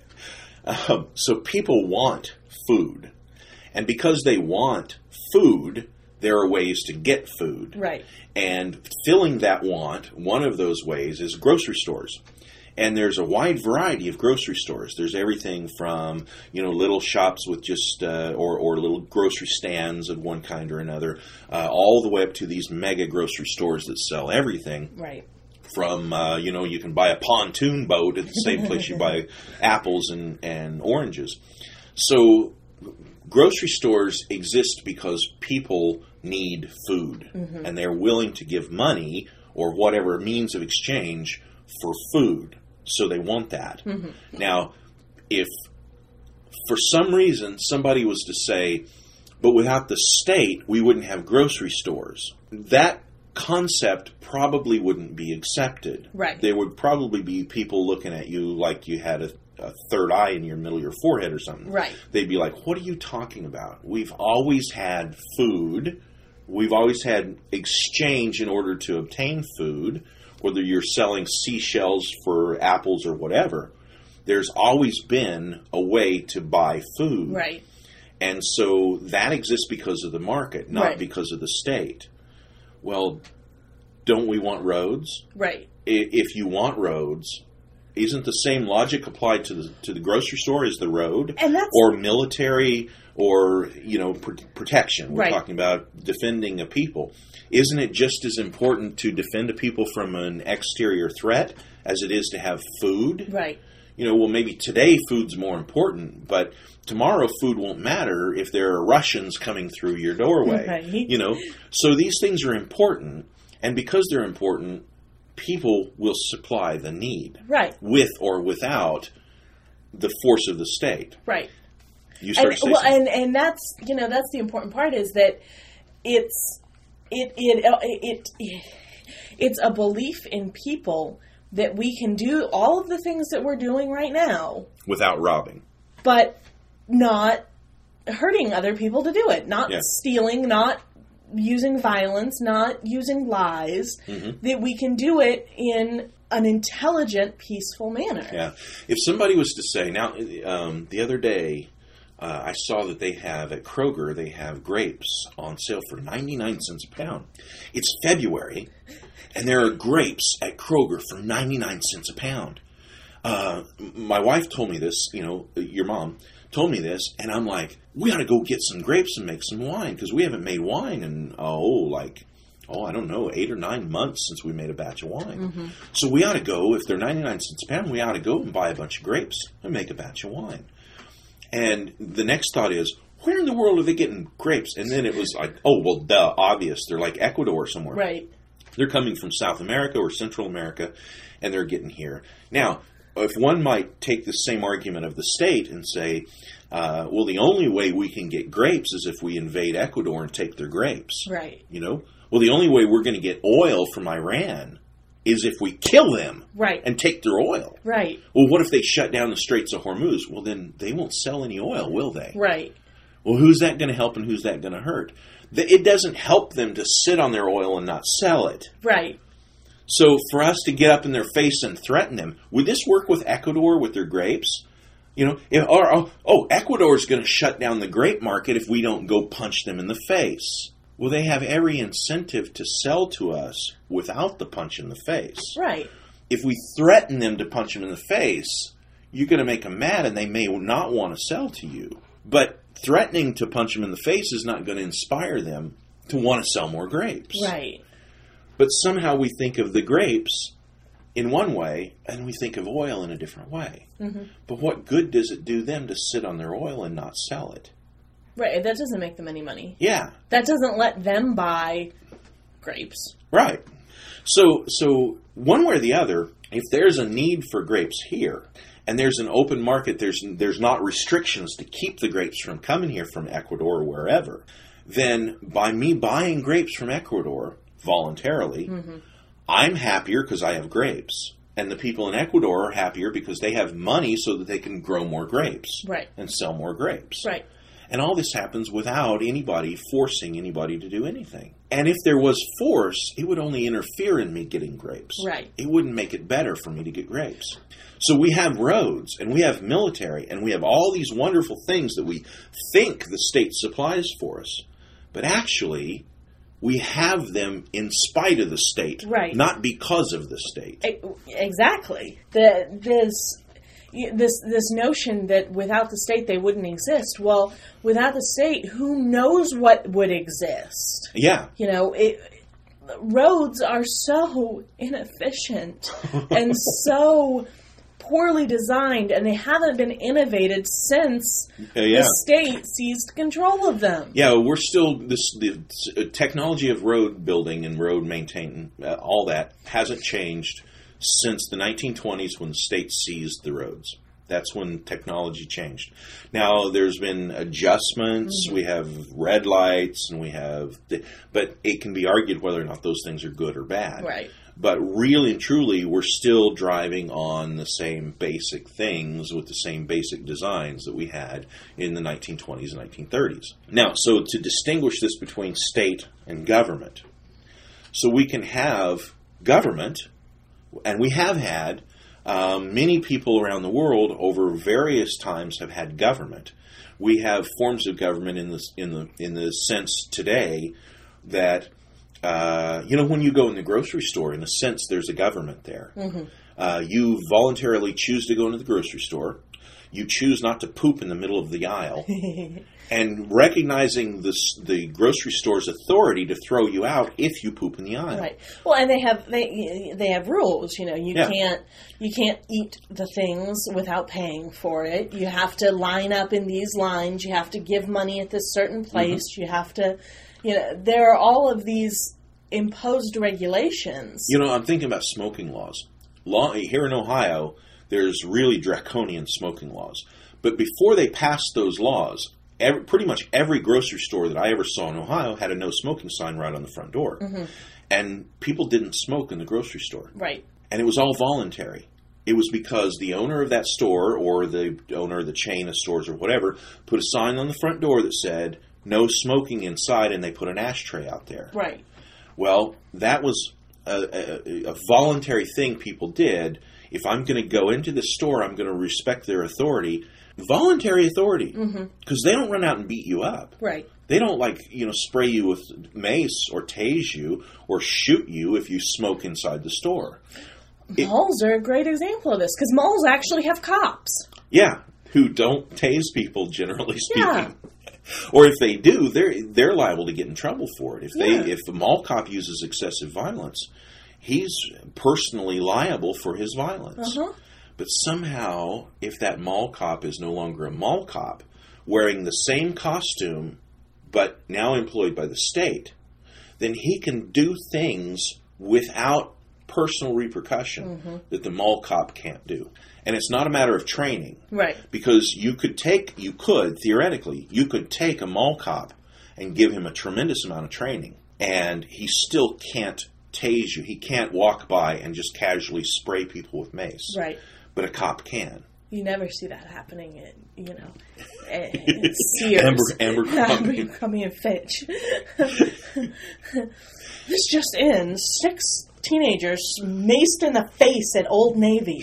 um, so people want food. And because they want food, there are ways to get food. Right. And filling that want, one of those ways is grocery stores. And there's a wide variety of grocery stores. There's everything from, you know, little shops with just, uh, or, or little grocery stands of one kind or another, uh, all the way up to these mega grocery stores that sell everything. Right. From, uh, you know, you can buy a pontoon boat at the same place you buy apples and, and oranges. So grocery stores exist because people need food. Mm-hmm. And they're willing to give money or whatever means of exchange for food. So they want that. Mm-hmm. Now, if for some reason somebody was to say, but without the state, we wouldn't have grocery stores, that concept probably wouldn't be accepted. Right. There would probably be people looking at you like you had a, a third eye in your middle of your forehead or something. Right. They'd be like, what are you talking about? We've always had food. We've always had exchange in order to obtain food. Whether you're selling seashells for apples or whatever, there's always been a way to buy food. Right. And so that exists because of the market, not right. because of the state. Well, don't we want roads? Right. If you want roads, isn't the same logic applied to the to the grocery store as the road? And that's... Or military or, you know, pr- protection. We're right. talking about defending a people. Isn't it just as important to defend a people from an exterior threat as it is to have food? Right. you know, well, maybe today food's more important, but tomorrow food won't matter if there are Russians coming through your doorway. Right. You know, so these things are important, and because they're important, people will supply the need. Right. With or without the force of the state. Right. You start and, to say well, something. and and that's you know that's the important part is that it's it it it, it it's a belief in people that we can do all of the things that we're doing right now Without robbing. but not hurting other people to do it, not Yeah. stealing, not using violence, not using lies, Mm-hmm. that we can do it in an intelligent, peaceful manner. Yeah. If somebody was to say, now, um, the other day, uh, I saw that they have, at Kroger, they have grapes on sale for ninety-nine cents a pound. It's February, and there are grapes at Kroger for ninety-nine cents a pound. Uh, my wife told me this, you know, your mom told me this, and I'm like, we ought to go get some grapes and make some wine, because we haven't made wine in, oh, like, oh, I don't know, eight or nine months since we made a batch of wine. Mm-hmm. So we ought to go, if they're ninety-nine cents a pound, we ought to go and buy a bunch of grapes and make a batch of wine. And the next thought is, where in the world are they getting grapes? And then it was like, oh, well, duh, obvious. They're like Ecuador somewhere. Right. They're coming from South America or Central America, and they're getting here. Now, if one might take the same argument of the state and say, uh, well, the only way we can get grapes is if we invade Ecuador and take their grapes. Right. You know? Well, the only way we're going to get oil from Iran is if we kill them Right. and take their oil. Right. Well, what if they shut down the Straits of Hormuz? Well, then they won't sell any oil, will they? Right. Well, who's that going to help and who's that going to hurt? It doesn't help them to sit on their oil and not sell it. Right. So for us to get up in their face and threaten them, would this work with Ecuador with their grapes? You know, if, or, oh, oh, Ecuador's going to shut down the grape market if we don't go punch them in the face. Well, they have every incentive to sell to us without the punch in the face. Right. If we threaten them to punch them in the face, you're going to make them mad and they may not want to sell to you. But threatening to punch them in the face is not going to inspire them to want to sell more grapes. Right. But somehow we think of the grapes in one way and we think of oil in a different way. Mm-hmm. But what good does it do them to sit on their oil and not sell it? Right. That doesn't make them any money. Yeah. That doesn't let them buy grapes. Right. So, so one way or the other, if there's a need for grapes here, and there's an open market, there's there's not restrictions to keep the grapes from coming here from Ecuador or wherever, then by me buying grapes from Ecuador voluntarily, Mm-hmm. I'm happier because I have grapes. And the people in Ecuador are happier because they have money so that they can grow more grapes. Right. And sell more grapes. Right. And all this happens without anybody forcing anybody to do anything. And if there was force, it would only interfere in me getting grapes. Right. It wouldn't make it better for me to get grapes. So we have roads, and we have military, and we have all these wonderful things that we think the state supplies for us. But actually, we have them in spite of the state, Right. not because of the state. Exactly. The, this... This this notion that without the state they wouldn't exist. Well, without the state, who knows what would exist? Yeah. You know, it, roads are so inefficient and so poorly designed, and they haven't been innovated since Uh, yeah. the state seized control of them. Yeah, we're still this the technology of road building and road maintaining, uh, all that hasn't changed since the nineteen twenties when the state seized the roads. That's when technology changed. Now there's been adjustments. Mm-hmm. We have red lights, and we have, the, but it can be argued whether or not those things are good or bad. Right. But really and truly, we're still driving on the same basic things with the same basic designs that we had in the nineteen twenties and nineteen thirties. Now, so to distinguish this between state and government, so we can have government, and we have had, um, many people around the world over various times have had government. We have forms of government in the in the in the sense today that uh, you know, when you go in the grocery store, in a sense, there's a government there. Mm-hmm. Uh, you voluntarily choose to go into the grocery store. You choose not to poop in the middle of the aisle. And recognizing this, the grocery store's authority to throw you out if you poop in the aisle. Right. Well, and they have they they have rules. You know, you Yeah. can't you can't eat the things without paying for it. You have to line up in these lines. You have to give money at this certain place. Mm-hmm. You have to, you know, there are all of these imposed regulations. You know, I'm thinking about smoking laws. Law here in Ohio, there's really draconian smoking laws. But before they passed those laws, Every, pretty much every grocery store that I ever saw in Ohio had a no smoking sign right on the front door. Mm-hmm. And people didn't smoke in the grocery store. Right. And it was all voluntary. It was because the owner of that store or the owner of the chain of stores or whatever put a sign on the front door that said, no smoking inside, and they put an ashtray out there. Right. Well, that was a, a, a voluntary thing people did. If I'm going to go into the store, I'm going to respect their authority. Voluntary authority, because mm-hmm. they don't run out and beat you up. Right. They don't, like, you know, spray you with mace or tase you or shoot you if you smoke inside the store. Malls it, are a great example of this, because malls actually have cops. Yeah, who don't tase people, generally speaking. Yeah. Or if they do, they're they're liable to get in trouble for it. If they yeah. if the mall cop uses excessive violence, he's personally liable for his violence. Uh-huh. But somehow, if that mall cop is no longer a mall cop, wearing the same costume, but now employed by the state, then he can do things without personal repercussion mm-hmm. that the mall cop can't do. And it's not a matter of training. Right. Because you could take, you could, theoretically, you could take a mall cop and give him a tremendous amount of training, and he still can't tase you. He can't walk by and just casually spray people with mace. Right. But a cop can. You never see that happening at, you know, at, at Sears. Amber, Amber Crummy. Amber Crummy and Fitch. This just in, six teenagers maced in the face at Old Navy.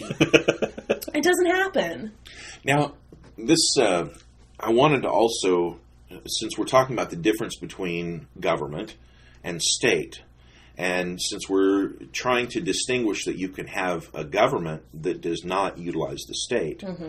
It doesn't happen. Now, this, uh, I wanted to also, since we're talking about the difference between government and state, and since we're trying to distinguish that you can have a government that does not utilize the state, mm-hmm.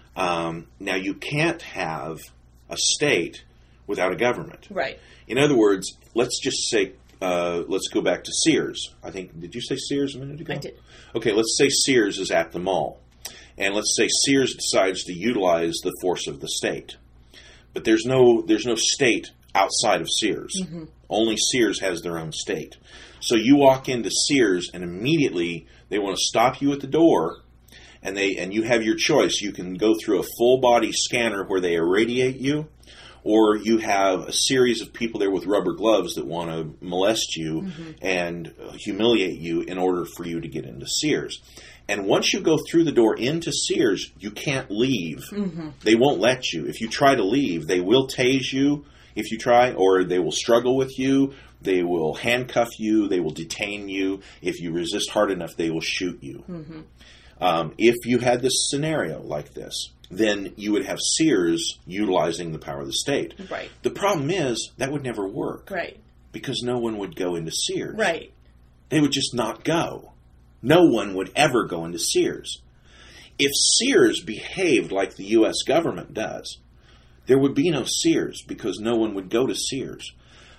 um, now you can't have a state without a government. Right. In other words, let's just say, uh, let's go back to Sears. I think, did you say Sears a minute ago? I did. Okay, let's say Sears is at the mall. And let's say Sears decides to utilize the force of the state. But there's no there's no state outside of Sears. Mm-hmm. Only Sears has their own state. So you walk into Sears and immediately they want to stop you at the door, and they and you have your choice. You can go through a full body scanner where they irradiate you, or you have a series of people there with rubber gloves that want to molest you mm-hmm. and humiliate you in order for you to get into Sears. And once you go through the door into Sears, you can't leave. Mm-hmm. They won't let you. If you try to leave, they will tase you if you try, or they will struggle with you. They will handcuff you. They will detain you. If you resist hard enough, they will shoot you. Mm-hmm. Um, if you had this scenario like this, then you would have Sears utilizing the power of the state. Right. The problem is that would never work. Right. Because no one would go into Sears. Right. They would just not go. No one would ever go into Sears. If Sears behaved like the U S government does, there would be no Sears because no one would go to Sears.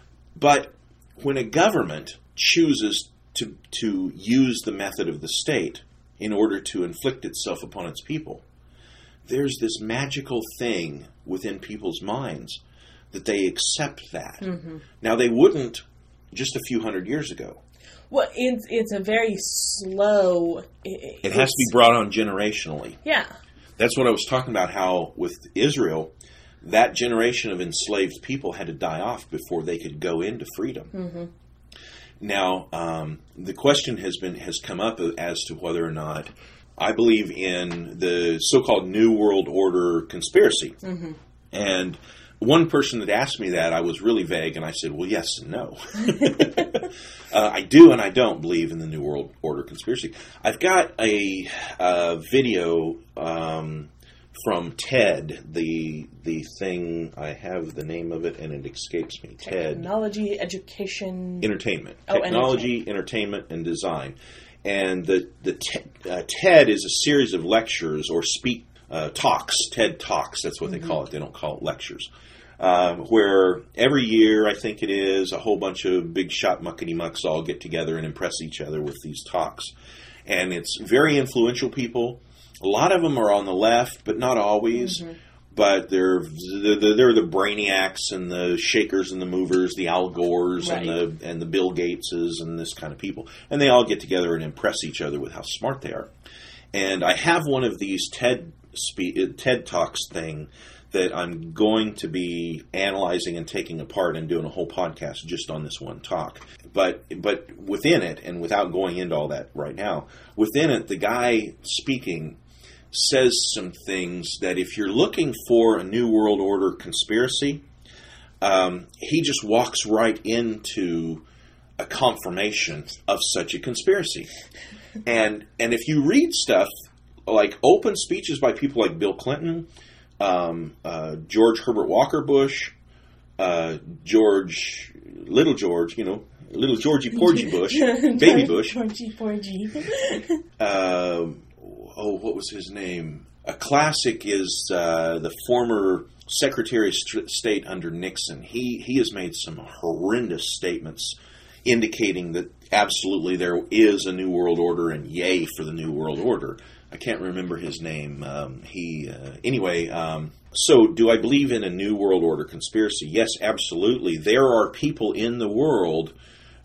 But when a government chooses to to use the method of the state in order to inflict itself upon its people, there's this magical thing within people's minds that they accept that. Mm-hmm. Now, they wouldn't just a few hundred years ago. Well, it's, it's a very slow... It, it has to be brought on generationally. Yeah. That's what I was talking about, how with Israel, that generation of enslaved people had to die off before they could go into freedom. Mm-hmm. Now, um, the question has been has come up as to whether or not I believe in the so-called New World Order conspiracy. Mm-hmm. And one person that asked me that, I was really vague, and I said, well, yes and no. uh, I do and I don't believe in the New World Order conspiracy. I've got a, a video um, from TED, the the thing, I have the name of it and it escapes me. TED. Technology, education... Entertainment. Oh, Technology, entertainment. entertainment, and design. And the, the te- uh, TED is a series of lectures or speak uh, talks, TED Talks, that's what mm-hmm. they call it. They don't call it lectures. Um, where every year, I think it is, a whole bunch of big shot muckety-mucks all get together and impress each other with these talks. And it's very influential people. A lot of them are on the left, but not always. Mm-hmm. But they're, they're they're the brainiacs and the shakers and the movers, the Al Gores right. and the and the Bill Gateses and this kind of people. And they all get together and impress each other with how smart they are. And I have one of these TED spe- TED Talks thing that I'm going to be analyzing and taking apart and doing a whole podcast just on this one talk. But but within it, and without going into all that right now, within it, the guy speaking says some things that if you're looking for a New World Order conspiracy, um, he just walks right into a confirmation of such a conspiracy. And and if you read stuff like open speeches by people like Bill Clinton, Um, uh, George Herbert Walker Bush, uh, George, Little George, you know, Little Georgie Porgy Bush, Baby Bush. Georgie Porgy. uh, oh, what was his name? A classic is uh, the former Secretary of State under Nixon. He he has made some horrendous statements indicating that absolutely there is a New World Order and yay for the New World Order. I can't remember his name. Um, he uh, anyway. Um, so, do I believe in a New World Order conspiracy? Yes, absolutely. There are people in the world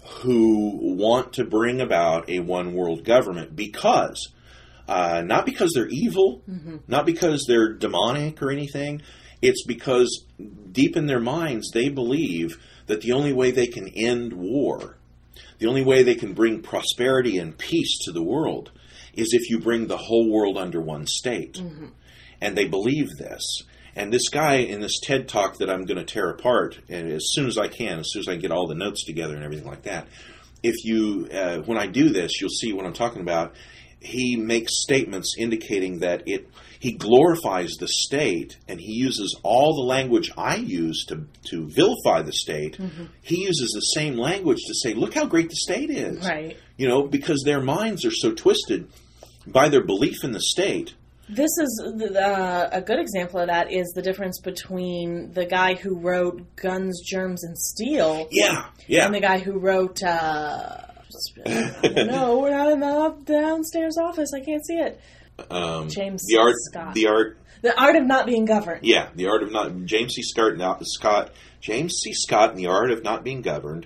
who want to bring about a one world government because, uh, not because they're evil, mm-hmm. not because they're demonic or anything. It's because deep in their minds they believe that the only way they can end war, the only way they can bring prosperity and peace to the world, is if you bring the whole world under one state. Mm-hmm. And they believe this. And this guy in this TED Talk that I'm going to tear apart and as soon as I can, as soon as I get all the notes together and everything like that, if you, uh, when I do this, you'll see what I'm talking about. He makes statements indicating that it, he glorifies the state, and he uses all the language I use to, to vilify the state. Mm-hmm. He uses the same language to say, look how great the state is. Right. You know, because their minds are so twisted by their belief in the state. This is uh, a good example of that is the difference between the guy who wrote Guns, Germs, and Steel. Yeah, yeah. And the guy who wrote, uh, I don't know, we're not in the downstairs office, I can't see it. Um, James the art, Scott. The art. The Art of Not Being Governed. Yeah, The Art of Not... James C. Scott, not, Scott James C. Scott and The Art of Not Being Governed.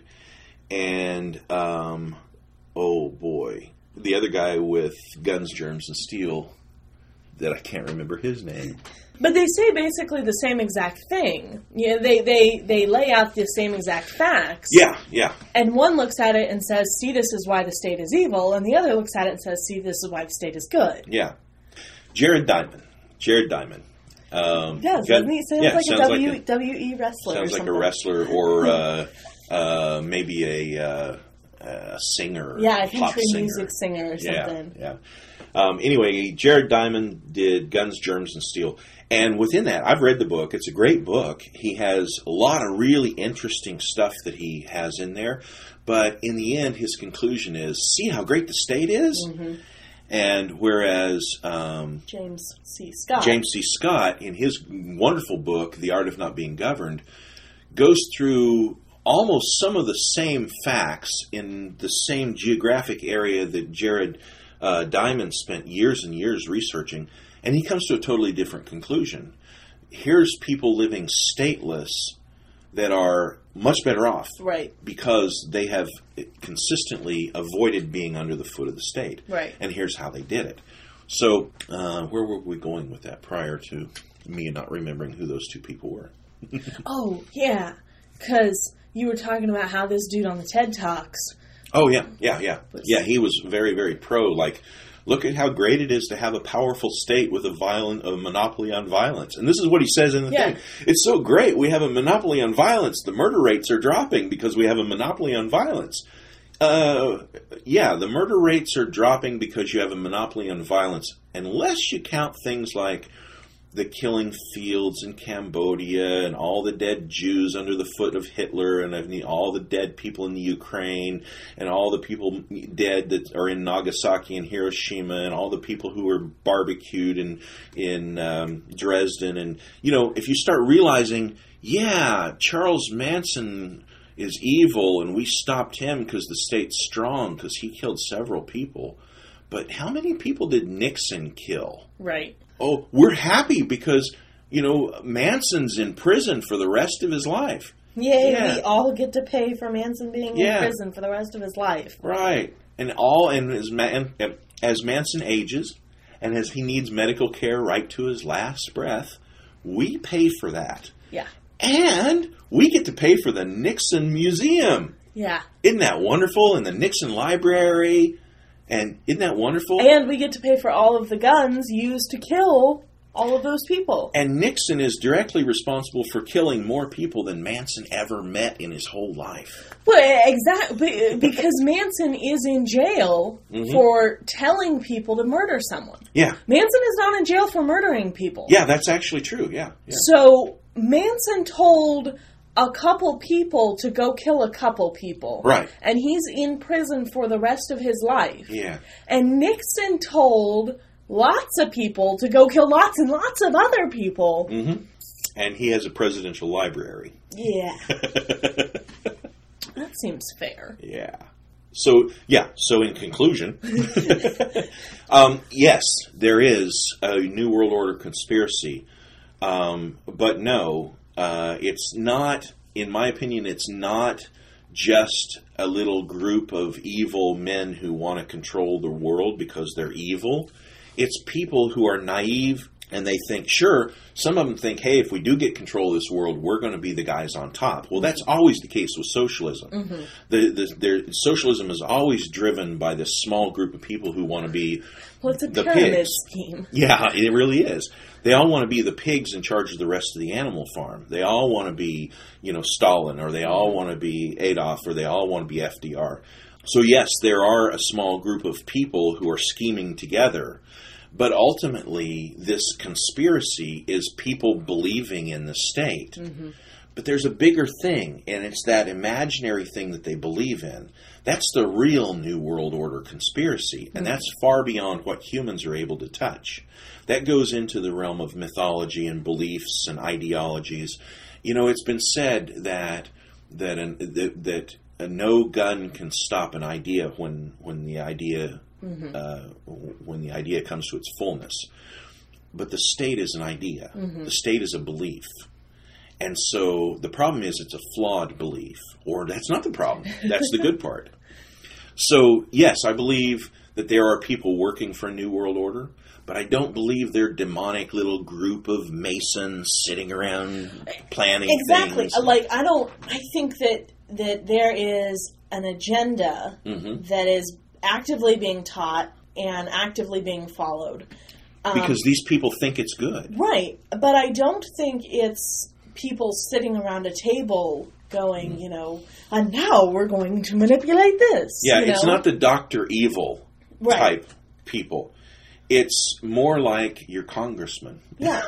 And, um, oh boy... the other guy with Guns, Germs, and Steel, that I can't remember his name. But they say basically the same exact thing. You know, they, they, they lay out the same exact facts. Yeah, yeah. And one looks at it and says, see, this is why the state is evil. And the other looks at it and says, see, this is why the state is good. Yeah. Jared Diamond. Jared Diamond. Um, yeah, doesn't he? Sounds yeah, like sounds a w, like a, W E wrestler Sounds or like a wrestler or uh, uh, maybe a... Uh, a singer, yeah, a pop country singer. music singer or something. Yeah, yeah. Um, anyway, Jared Diamond did Guns, Germs, and Steel, and within that, I've read the book. It's a great book. He has a lot of really interesting stuff that he has in there, but in the end, his conclusion is: see how great the state is. Mm-hmm. And whereas um, James C. Scott, James C. Scott, in his wonderful book, The Art of Not Being Governed, goes through almost some of the same facts in the same geographic area that Jared uh, Diamond spent years and years researching, and he comes to a totally different conclusion. Here's people living stateless that are much better off, right? Because they have consistently avoided being under the foot of the state, right? And here's how they did it. So, uh, where were we going with that prior to me not remembering who those two people were? Oh, yeah, because you were talking about how this dude on the TED Talks. Oh, yeah, yeah, yeah. Yeah, he was very, very pro. Like, look at how great it is to have a powerful state with a violent a monopoly on violence. And this is what he says in the yeah. thing. It's so great. We have a monopoly on violence. The murder rates are dropping because we have a monopoly on violence. Uh, yeah, the murder rates are dropping because you have a monopoly on violence. Unless you count things like the killing fields in Cambodia and all the dead Jews under the foot of Hitler and all the dead people in the Ukraine and all the people dead that are in Nagasaki and Hiroshima and all the people who were barbecued in, in um, Dresden. And, you know, if you start realizing, yeah, Charles Manson is evil and we stopped him because the state's strong because he killed several people. But how many people did Nixon kill? Right. Oh, we're happy because, you know, Manson's in prison for the rest of his life. Yay, yeah. we all get to pay for Manson being yeah. in prison for the rest of his life. Right. And all and as, Man, as Manson ages and as he needs medical care right to his last breath, we pay for that. Yeah. And we get to pay for the Nixon Museum. Yeah. Isn't that wonderful? And the Nixon Library. And isn't that wonderful? And we get to pay for all of the guns used to kill all of those people. And Nixon is directly responsible for killing more people than Manson ever met in his whole life. Well, exactly, because Manson is in jail mm-hmm. for telling people to murder someone. Yeah. Manson is not in jail for murdering people. Yeah, that's actually true, yeah. yeah. So Manson told a couple people to go kill a couple people. Right. And he's in prison for the rest of his life. Yeah. And Nixon told lots of people to go kill lots and lots of other people. Mm-hmm. And he has a presidential library. Yeah. That seems fair. Yeah. So, yeah, so in conclusion, um, yes, there is a New World Order conspiracy, um, but no, uh, it's not, in my opinion, it's not just a little group of evil men who want to control the world because they're evil. It's people who are naive and they think, sure, some of them think, hey, if we do get control of this world, we're going to be the guys on top. Well, that's always the case with socialism. Mm-hmm. The, the, the, socialism is always driven by this small group of people who want to be well, it's a the pyramid pigs. scheme. Yeah, it really is. They all want to be the pigs in charge of the rest of the animal farm. They all want to be, you know, Stalin, or they all want to be Adolf, or they all want to be F D R. So yes, there are a small group of people who are scheming together. But ultimately, this conspiracy is people believing in the state. Mm-hmm. But there's a bigger thing, and it's that imaginary thing that they believe in. That's the real New World Order conspiracy, and mm-hmm. that's far beyond what humans are able to touch. That goes into the realm of mythology and beliefs and ideologies. You know, it's been said that that an, that, that a no gun can stop an idea when when the idea mm-hmm. uh, when the idea comes to its fullness. But the state is an idea. Mm-hmm. The state is a belief. And so the problem is it's a flawed belief. Or that's not the problem. That's the good part. So, yes, I believe that there are people working for a New World Order, but I don't believe they're a demonic little group of Masons sitting around planning exactly. things. Like, I don't, I think that, that there is an agenda mm-hmm. that is actively being taught and actively being followed. Um, because these people think it's good. Right. But I don't think it's people sitting around a table going, mm. you know, and now we're going to manipulate this. Yeah, you it's know? not the Doctor Evil right. type people. It's more like your congressman. Yeah.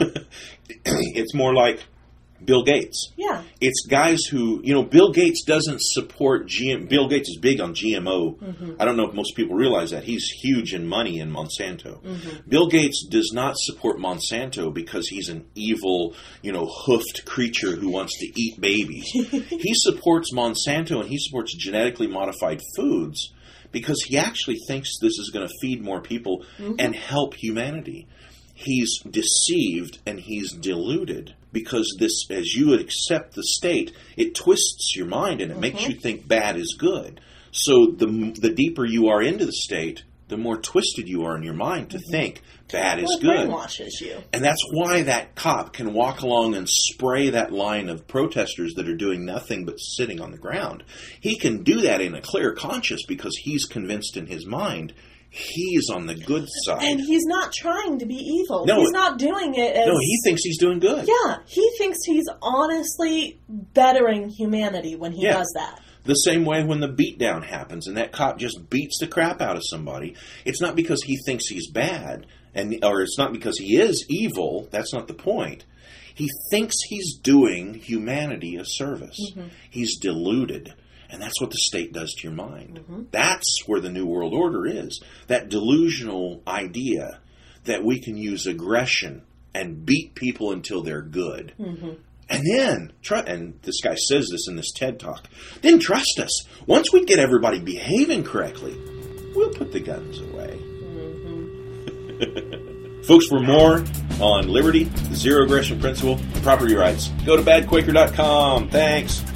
It's more like Bill Gates. Yeah. It's guys who, you know, Bill Gates doesn't support G M. Bill Gates is big on G M O. Mm-hmm. I don't know if most people realize that. He's huge in money in Monsanto. Mm-hmm. Bill Gates does not support Monsanto because he's an evil, you know, hoofed creature who wants to eat babies. He supports Monsanto and he supports genetically modified foods because he actually thinks this is going to feed more people mm-hmm. and help humanity. He's deceived and he's deluded. Because this, as you accept the state, it twists your mind and it mm-hmm. makes you think bad is good. So the the deeper you are into the state, the more twisted you are in your mind to mm-hmm. think bad is well, it good. brainwashes you. And that's why that cop can walk along and spray that line of protesters that are doing nothing but sitting on the ground. He can do that in a clear conscience because he's convinced in his mind he's on the good side. And he's not trying to be evil. No, he's not doing it as... No, he thinks he's doing good. Yeah, he thinks he's honestly bettering humanity when he yeah. does that. The same way when the beatdown happens and that cop just beats the crap out of somebody, it's not because he thinks he's bad, and or it's not because he is evil. That's not the point. He thinks he's doing humanity a service. Mm-hmm. He's deluded. And that's what the state does to your mind. Mm-hmm. That's where the New World Order is. That delusional idea that we can use aggression and beat people until they're good. Mm-hmm. And then, tr- and this guy says this in this TED Talk, then trust us. Once we get everybody behaving correctly, we'll put the guns away. Mm-hmm. Folks, for more on liberty, the zero aggression principle, and property rights, go to bad quaker dot com. Thanks.